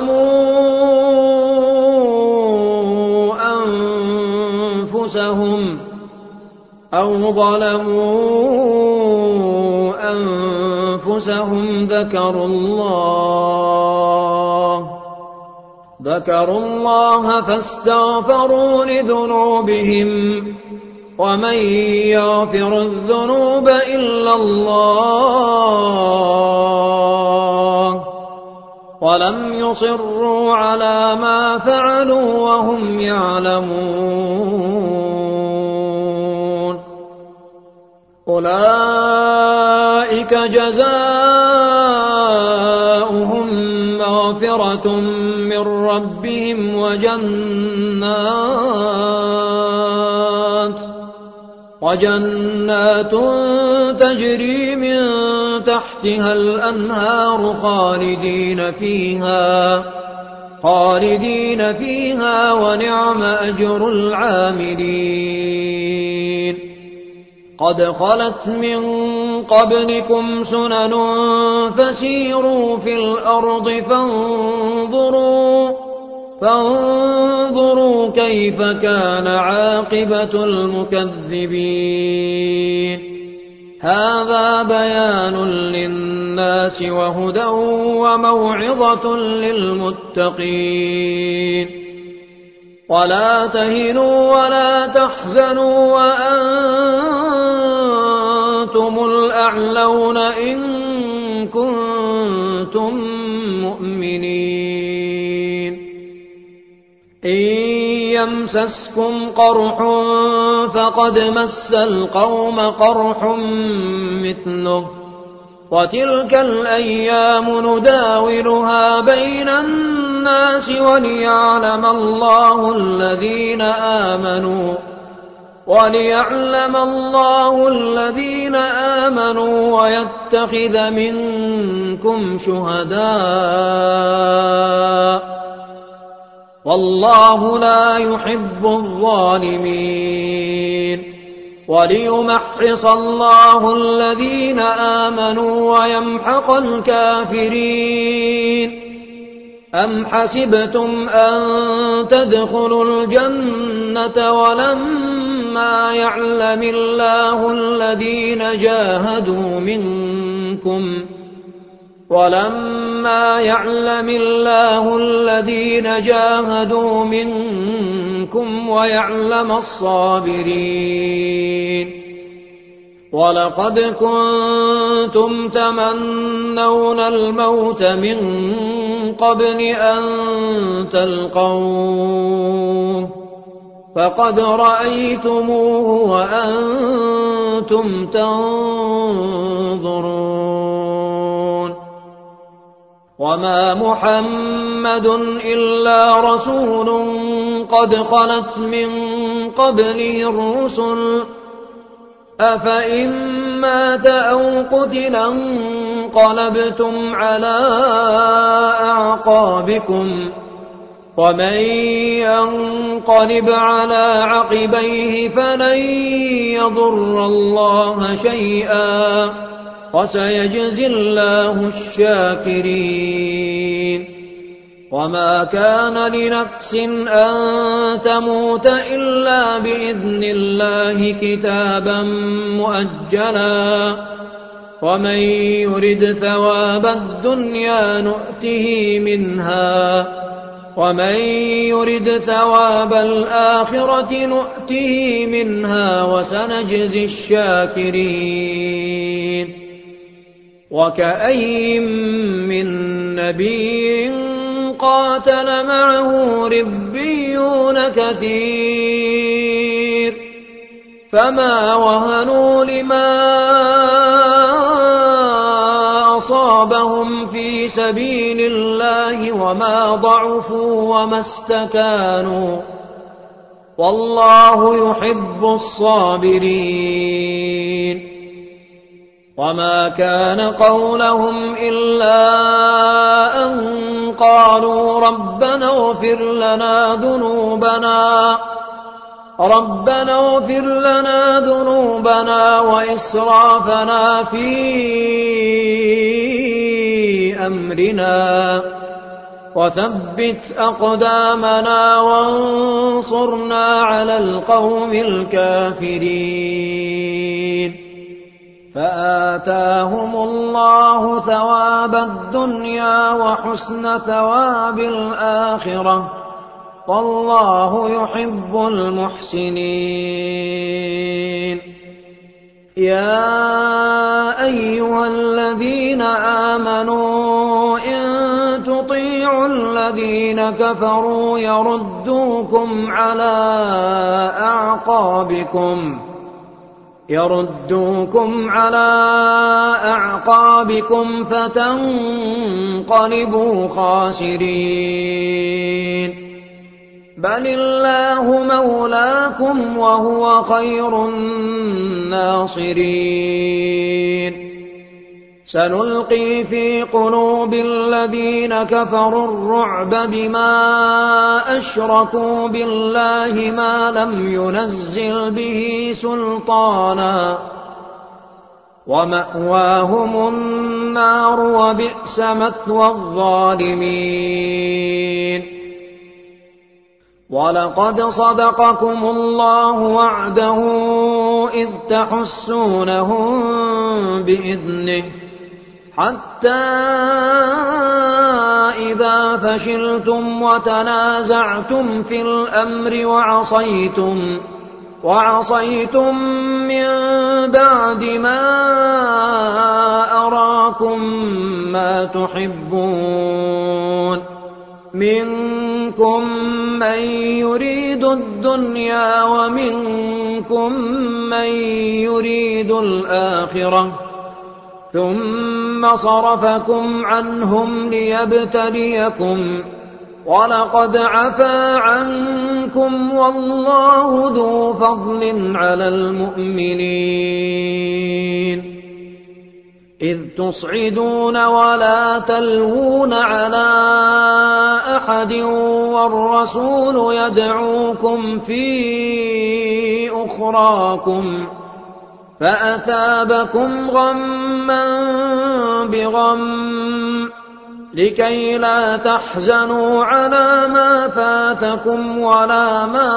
ظلموا أنفسهم ذكروا الله فاستغفروا لذنوبهم ومن يغفر الذنوب إلا الله ولم يصروا على ما فعلوا وهم يعلمون أولئك جزاؤهم مغفرة من ربهم وجنات تجري من تحتها الأنهار خالدين فيها ونعم أجر العاملين قد خلت من قبلكم سنن فسيروا في الأرض فانظروا كيف كان عاقبة المكذبين هذا بيان للناس وهدى وموعظة للمتقين ولا تهنوا ولا تحزنوا وأنتم الأعلون إن كنتم مؤمنين إن يمسسكم قرح فقد مس القوم قرح مثله وتلك الأيام نداولها بين الناس وليعلم الله الذين آمنوا ويتخذ منكم شهداء والله لا يحب الظالمين وليمحص الله الذين آمنوا ويمحق الكافرين أم حسبتم أن تدخلوا الجنة ولما يعلم الله الذين جاهدوا منكم ويعلم الصابرين ولقد كنتم تمنون الموت من قبل أن تلقوه فقد رأيتموه وأنتم تنظرون وما محمد إلا رسول قد خلت من قبله الرسل أفإن مات أو قتل انقلبتم على أعقابكم ومن ينقلب على عقبيه فلن يضر الله شيئا وسيجزي الله الشاكرين وما كان لنفس أن تموت إلا بإذن الله كتابا مؤجلا ومن يرد ثواب الدنيا نؤته منها ومن يرد ثواب الآخرة نؤته منها وسنجزي الشاكرين وكأين من نبي قاتل معه ربيون كثير فما وهنوا لما أصابهم في سبيل الله وما ضعفوا وما استكانوا والله يحب الصابرين وما كان قولهم إلا أن قالوا ربنا اغفر لنا ذنوبنا وإسرافنا في أمرنا وثبت أقدامنا وانصرنا على القوم الكافرين فآتاهم الله ثواب الدنيا وحسن ثواب الآخرة والله يحب المحسنين يا أيها الذين آمنوا إن تطيعوا الذين كفروا يردوكم على أعقابكم فتنقلبوا خاسرين بل الله مولاكم وهو خير الناصرين سنلقي في قلوب الذين كفروا الرعب بما أشركوا بالله ما لم ينزل به سلطانا ومأواهم النار وبئس مثوى الظالمين ولقد صدقكم الله وعده إذ تحسونهم بإذنه حتى إذا فشلتم وتنازعتم في الأمر وعصيتم من بعد ما أراكم ما تحبون منكم من يريد الدنيا ومنكم من يريد الآخرة ثم صرفكم عنهم ليبتليكم ولقد عفا عنكم والله ذو فضل على المؤمنين إذ تصعدون ولا تلوون على أحد والرسول يدعوكم في أخراكم فأثابكم غما بغم لكي لا تحزنوا على ما فاتكم ولا ما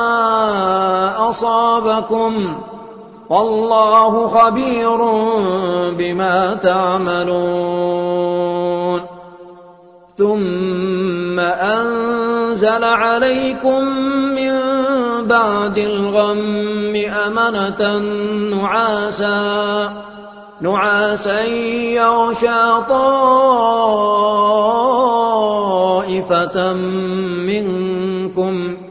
أصابكم والله خبير بما تعملون ثم أنزل عليكم من بعد الغم أمنة نعاسا يغشى طائفة منكم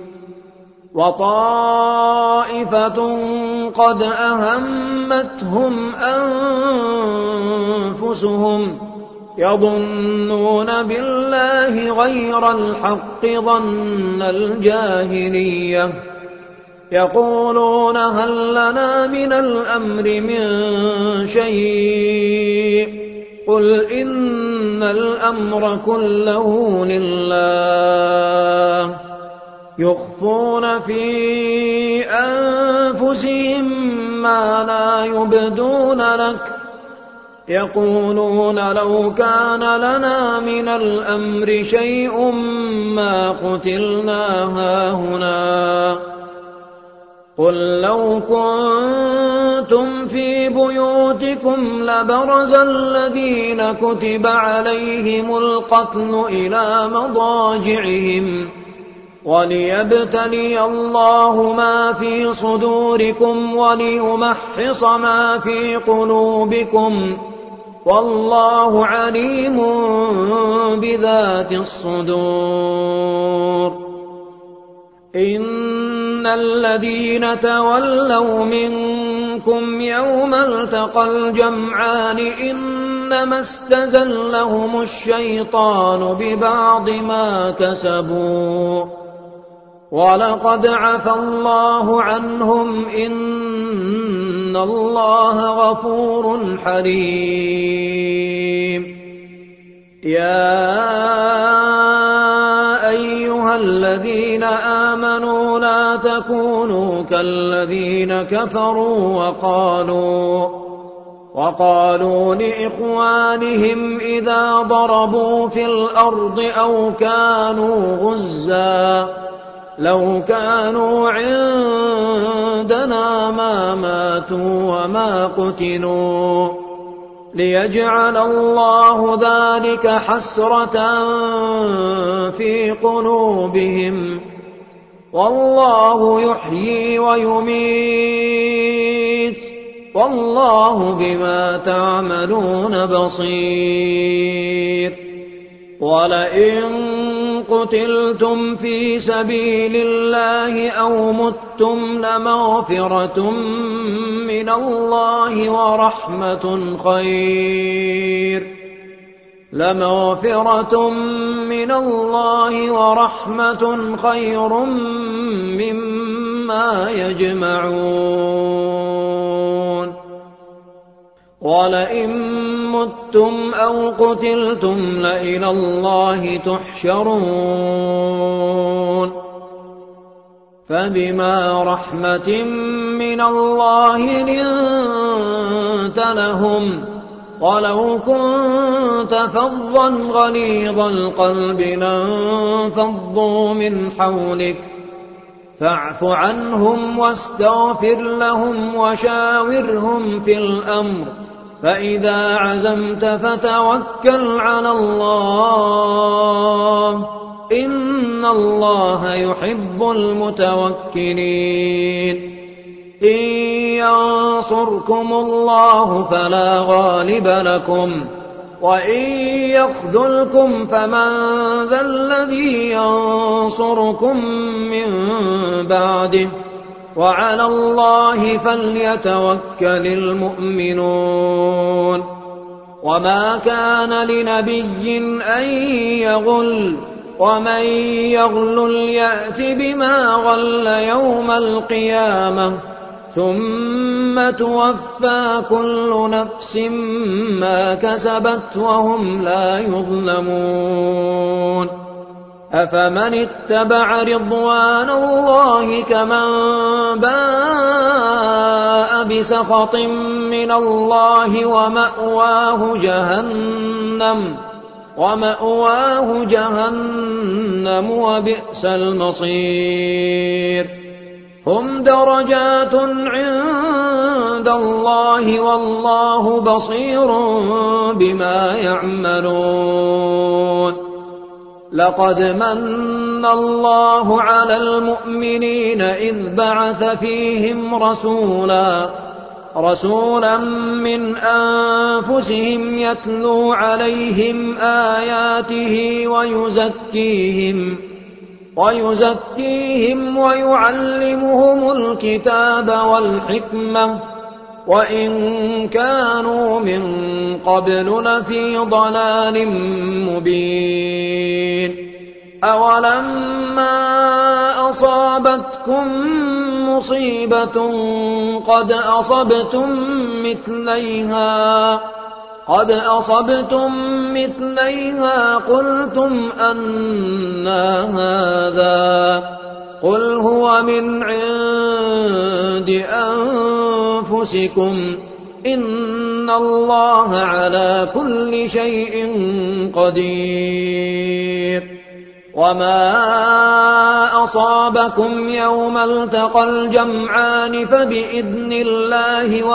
وطائفة قد أهمتهم أنفسهم يظنون بالله غير الحق ظن الجاهلية يقولون هل لنا من الأمر من شيء قل إن الأمر كله لله يخفون في أنفسهم ما لا يبدون لك يقولون لو كان لنا من الأمر شيء ما قتلنا هاهنا قل لو كنتم في بيوتكم لبرز الذين كتب عليهم القتل إلى مضاجعهم وليبتلي الله ما في صدوركم وليمحص ما في قلوبكم والله عليم بذات الصدور إن الذين تولوا منكم يوم التقى الجمعان إنما استزلهم الشيطان ببعض ما كسبوا ولقد عفى الله عنهم إن الله غفور حليم يا أيها الذين آمنوا لا تكونوا كالذين كفروا وقالوا لإخوانهم إذا ضربوا في الأرض أو كانوا غزا لو كانوا عندنا ما ماتوا وما قتلوا ليجعل الله ذلك حسرة في قلوبهم والله يحيي ويميت والله بما تعملون بصير ولئن قتلتم في سبيل الله أو متم لمغفرة من الله ورحمة خير مما يجمعون ولئن متم أو قتلتم لإلى الله تحشرون فبما رحمة من الله لنت لهم ولو كنت فظا غليظ القلب لانفضوا من حولك فاعف عنهم واستغفر لهم وشاورهم في الأمر فإذا عزمت فتوكل على الله إن الله يحب المتوكلين إن ينصركم الله فلا غالب لكم وإن يخذلكم فمن ذا الذي ينصركم من بعده وعلى الله فليتوكل المؤمنون وما كان لنبي أن يغل ومن يغل يأت بما غل يوم القيامة ثم توفى كل نفس ما كسبت وهم لا يظلمون أفمن اتبع رضوان الله كمن باء بسخط من الله ومأواه جهنم وبئس المصير هم درجات عند الله والله بصير بما يعملون لقد من الله على المؤمنين إذ بعث فيهم رسولا من أنفسهم يتلو عليهم آياته ويزكيهم ويعلمهم الكتاب والحكمة وإن كانوا من قبل لفي ضلال مبين أولما أصابتكم مصيبة قد أصبتم مثليها قلتم أنى هذا قل هو من عند أنفسكم إن الله على كل شيء قدير وما أصابكم يوم التقى الجمعان فبإذن الله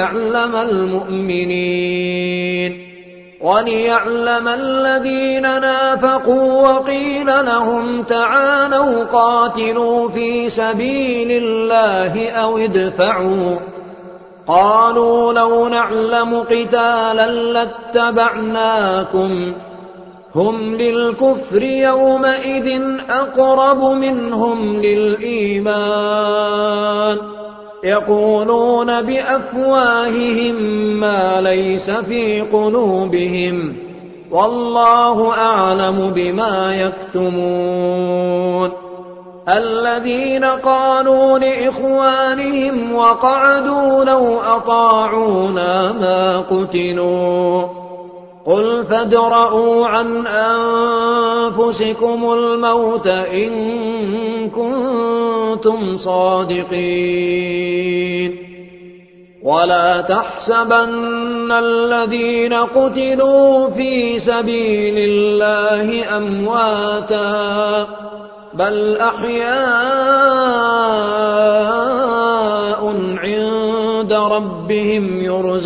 وليعلم الذين نافقوا وقيل لهم تعالوا قاتلوا في سبيل الله أو ادفعوا قالوا لو نعلم قتالا لاتبعناكم هم للكفر يومئذ أقرب منهم للإيمان يقولون بأفواههم ما ليس في قلوبهم والله أعلم بما يكتمون الذين قالوا لإخوانهم وقعدوا لو أطاعونا ما قتلوا قل فادرءوا عن أنفسكم الموت إن كنتم صادقين ولا تحسبن الذين قتلوا في سبيل الله أمواتا بل أحياء عند ربهم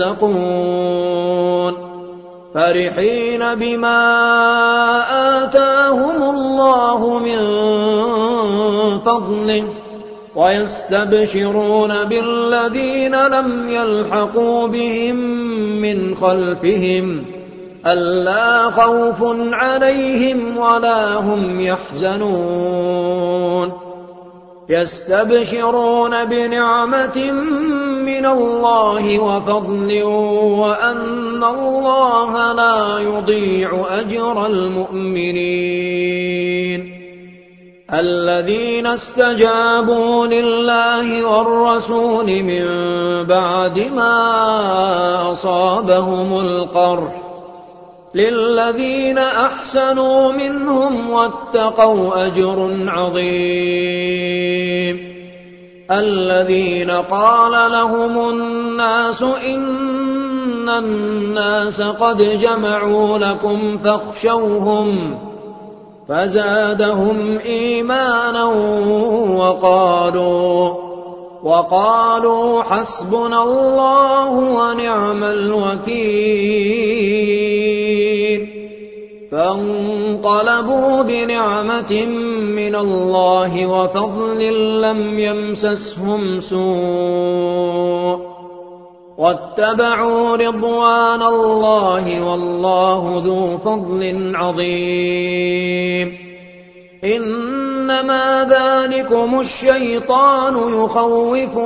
يرزقون فرحين بما آتاهم الله من فضله ويستبشرون بالذين لم يلحقوا بهم من خلفهم ألا خوف عليهم ولا هم يحزنون يستبشرون بنعمة من الله وفضل وأن الله لا يضيع أجر المؤمنين الذين استجابوا لله والرسول من بعد ما أصابهم القرح للذين أحسنوا منهم واتقوا أجر عظيم الذين قال لهم الناس إن الناس قد جمعوا لكم فاخشوهم فزادهم إيمانا وقالوا حسبنا الله ونعم الوكيل فانقلبوا بنعمة من الله وفضل لم يمسسهم سوء واتبعوا رضوان الله والله ذو فضل عظيم. إنما ذلكم الشيطان يخوف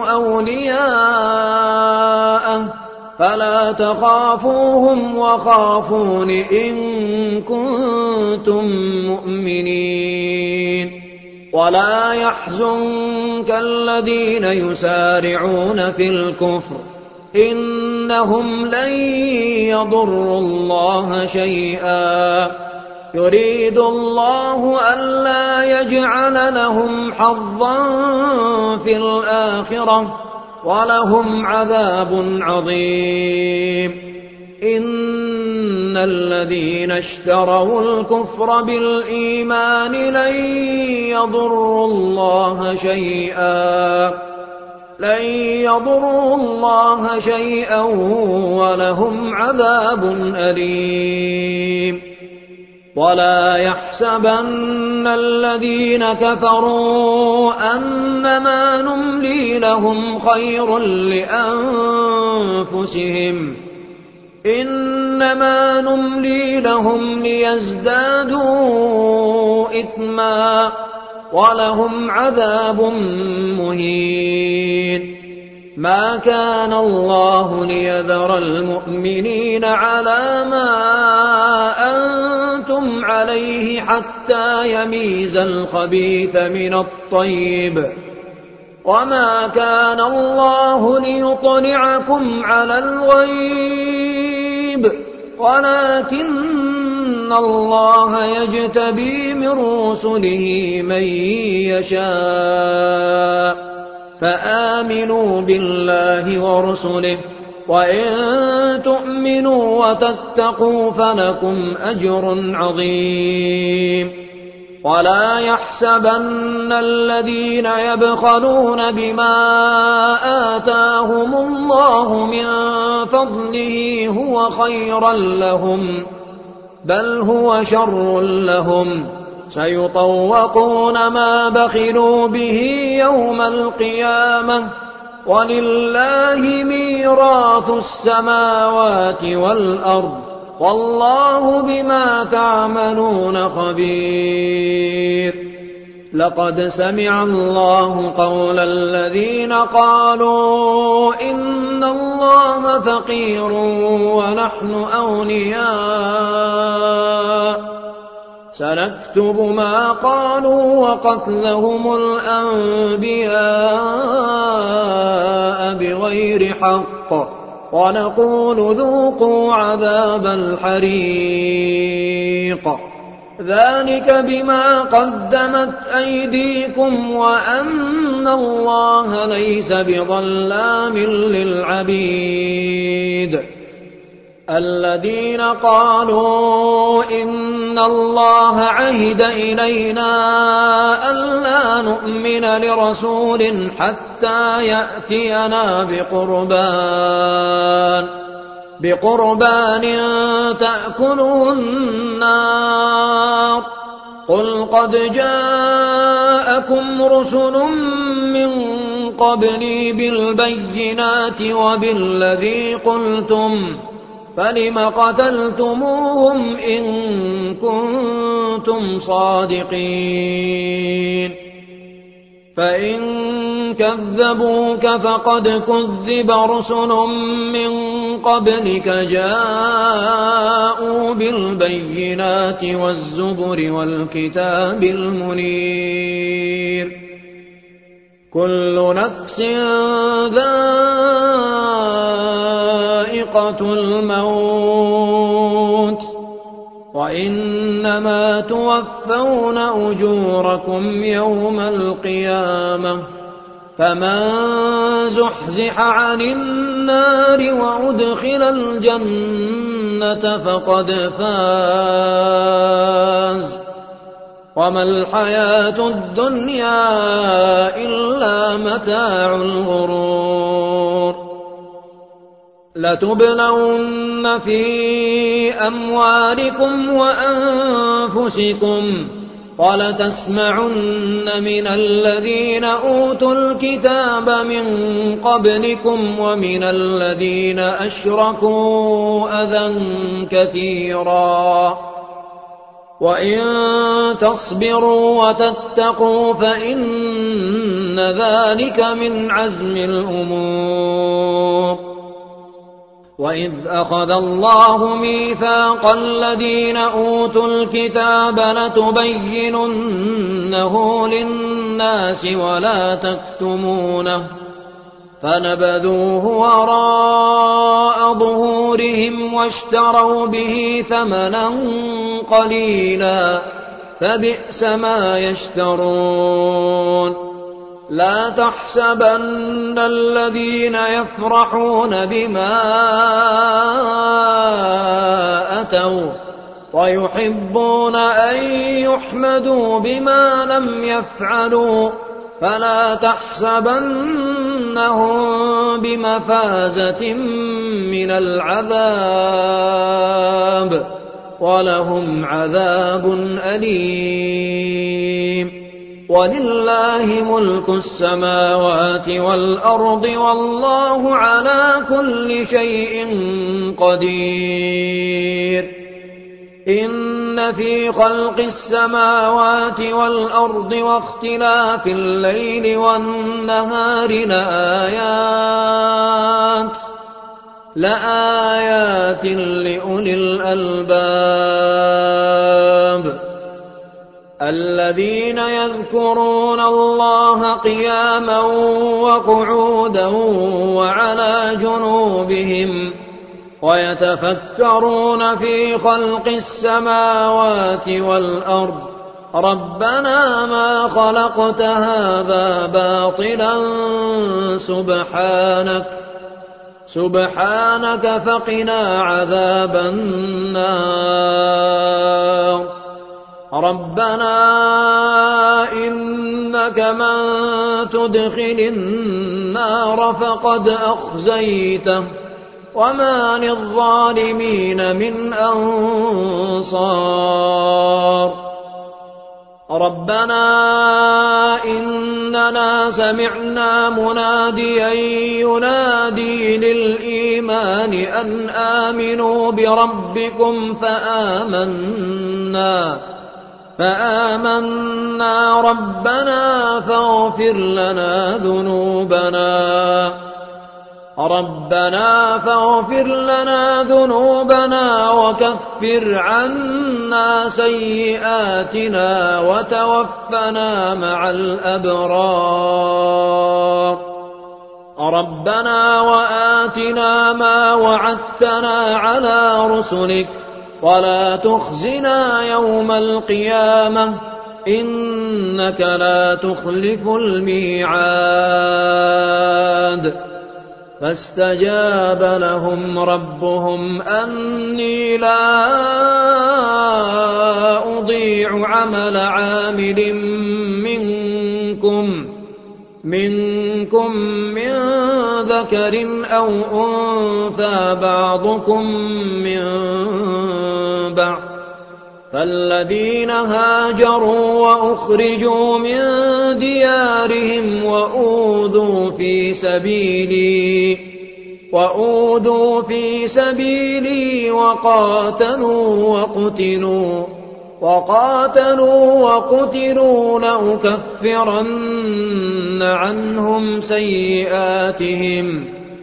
أولياءه فلا تخافوهم وخافون إن كنتم مؤمنين. ولا يحزنك الذين يسارعون في الكفر إنهم لن يضروا الله شيئا يريد الله ألا يجعل لهم حظا في الآخرة ولهم عذاب عظيم. إن الذين اشتروا الكفر بالإيمان لن يضروا الله شيئا ولهم عذاب أليم. ولا يحسبن الذين كفروا أنما نملي لهم خير لأنفسهم إنما نملي لهم ليزدادوا إثما ولهم عذاب مهين. ما كان الله ليذر المؤمنين على ما أنتم عليه حتى يميز الخبيث من الطيب وما كان الله ليطلعكم على الغيب ولكن الله يجتبي من رسله من يشاء فآمنوا بالله ورسله وإن تؤمنوا وتتقوا فلكم أجر عظيم. ولا يحسبن الذين يبخلون بما آتاهم الله من فضله هو خيرا لهم بل هو شر لهم سيطوقون ما بخلوا به يوم القيامة ولله ميراث السماوات والأرض والله بما تعملون خبير. لقد سمع الله قول الذين قالوا إن الله فقير ونحن أغنياء سنكتب ما قالوا وقتلهم الأنبياء بغير حق ونقول ذوقوا عذاب الحريق ذلك بما قدمت أيديكم وأن الله ليس بظلام للعبيد. الذين قالوا إن الله عهد إلينا ألا نؤمن لرسول حتى يأتينا بقربان تأكله النار قل قد جاءكم رسل من قبلي بالبينات وبالذي قلتم فلم قتلتموهم إن كنتم صادقين. فإن كذبوك فقد كذب رسل من قبلك جاءوا بالبينات والزبر والكتاب المنير. كل نفس ذائقة الموت وإنما توفون أجوركم يوم القيامة فمن زحزح عن النار وأدخل الجنة فقد فاز وما الحياة الدنيا إلا متاع الغرور. لتبلون في أموالكم وأنفسكم وَلَتَسْمَعُنَّ مِنَ الَّذِينَ أُوتُوا الْكِتَابَ مِنْ قَبْلِكُمْ وَمِنَ الَّذِينَ أَشْرَكُوا أَذًى كَثِيرًا وَإِن تَصْبِرُوا وَتَتَّقُوا فَإِنَّ ذَلِكَ مِنْ عَزْمِ الْأُمُورِ وَإِذْ أَخَذَ اللَّهُ مِيثَاقَ الَّذِينَ أُوتُوا الْكِتَابَ لَتُبَيِّنُنَّهُ لِلنَّاسِ وَلَا تَكْتُمُونَهُ فَنَبَذُوهُ وَرَاءَ ظُهُورِهِمْ وَاشْتَرَوْا بِهِ ثَمَنًا قَلِيلًا فَبِئْسَ مَا يَشْتَرُونَ لَا تَحْسَبَنَّ الَّذِينَ يَفْرَحُونَ بِمَا أَتَوْا وَيُحِبُّونَ أَن يُحْمَدُوا بِمَا لَمْ يَفْعَلُوا فَلَا تَحْسَبَنَّهُم بِمَفَازَةٍ مِّنَ الْعَذَابِ وَلَهُمْ عَذَابٌ أَلِيمٌ وَلِلَّهِ مُلْكُ السَّمَاوَاتِ وَالْأَرْضِ وَاللَّهُ عَلَى كُلِّ شَيْءٍ قَدِيرٌ إِنَّ فِي خَلْقِ السَّمَاوَاتِ وَالْأَرْضِ وَاخْتِلَافِ اللَّيْلِ وَالنَّهَارِ لَآيَاتٍ لِّأُولِي الْأَلْبَابِ الَّذِينَ يَذْكُرُونَ اللَّهَ قِيَامًا وَقُعُودًا وَعَلَىٰ جُنُوبِهِمْ وَيَتَفَكَّرُونَ فِي خَلْقِ السَّمَاوَاتِ وَالْأَرْضِ رَبَّنَا مَا خَلَقْتَ هَٰذَا بَاطِلًا سُبْحَانَكَ فَقِنَا عَذَابَ النَّارِ رَبَّنَا إِنَّكَ مَن تُدْخِلِ النَّارَ فَقَدْ أَخْزَيْتَهُ وَمَا لِلظَّالِمِينَ مِنْ أَنصَارٍ رَبَّنَا إِنَّنَا سَمِعْنَا مُنَادِيًا يُنَادِي لِلْإِيمَانِ أَنْ آمِنُوا بِرَبِّكُمْ فَآمَنَّا رَبَّنَا فَاغْفِرْ لَنَا ذُنُوبَنَا وَكَفِّرْ عَنَّا سَيِّئَاتِنَا وَتَوَفَّنَا مَعَ الْأَبْرَارِ رَبَّنَا وَآتِنَا مَا وَعَدتَّنَا عَلَىٰ رُسُلِكَ وَلَا تُخْزِنَا يَوْمَ الْقِيَامَةِ إِنَّكَ لَا تُخْلِفُ الْمِيعَادَ فَاسْتَجَابَ لَهُمْ رَبُّهُمْ أَنِّي لَا أُضِيعُ عَمَلَ عَامِلٍ مِّنكُم مِّن ذَكَرٍ أَوْ أُنثَىٰ بَعْضُكُم مِّن بَعْضٍ فَالَّذِينَ هَاجَرُوا وَأُخْرِجُوا مِن دِيَارِهِمْ وَأُوذُوا فِي سَبِيلِي وَقَاتَلُوا وَقُتِلُوا لَأُكَفِّرَنَّ عَنْهُمْ سَيِّئَاتِهِمْ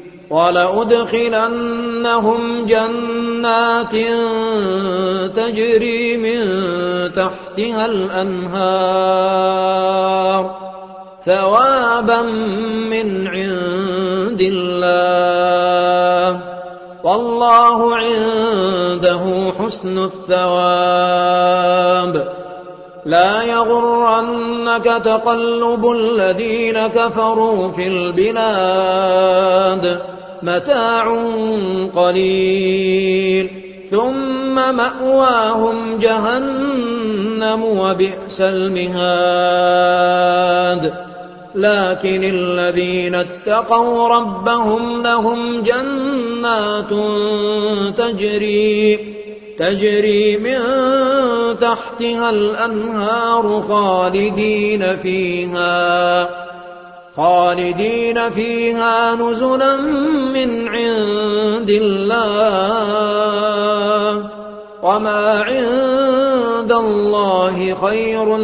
وَلَأُدْخِلَنَّهُمْ جَنَّاتٍ تَجْرِي مِن تَحْتِهَا الْأَنْهَارُ ثَوَابًا مِّنْ عِندِ اللَّهِ وَاللَّهُ عِندَهُ حُسْنُ الثَّوَابِ لَا يَغُرَّنَّكَ تَقَلُّبُ الَّذِينَ كَفَرُوا فِي الْبِلَادِ مَتَاعٌ قَلِيلٌ ثُمَّ مَأْوَاهُمْ جَهَنَّمُ وَبِئْسَ الْمِهَادُ لكن الذين اتقوا ربهم لهم جنات تجري من تحتها الأنهار خالدين فيها نزلا من عند الله وما عند الله خير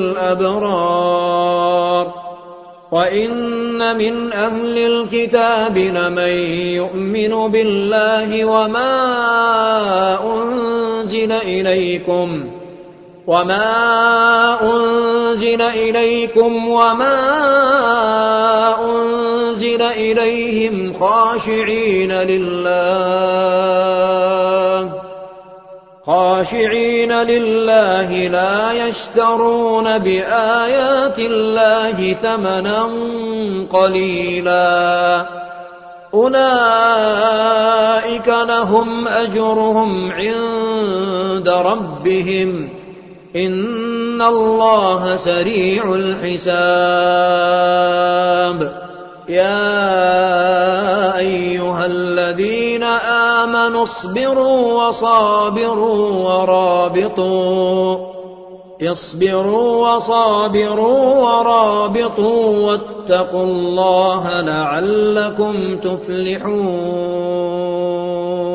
للأبرار وإن من أهل الكتاب لمن يؤمن بالله وما أنزل إليكم وما أنزل إليهم خاشعين لله لا يشترون بآيات الله ثمنا قليلا أولئك لهم أجرهم عند ربهم إن الله سريع الحساب يا أيها الذين آمنوا اصبروا ورابطوا واتقوا الله لعلكم تفلحون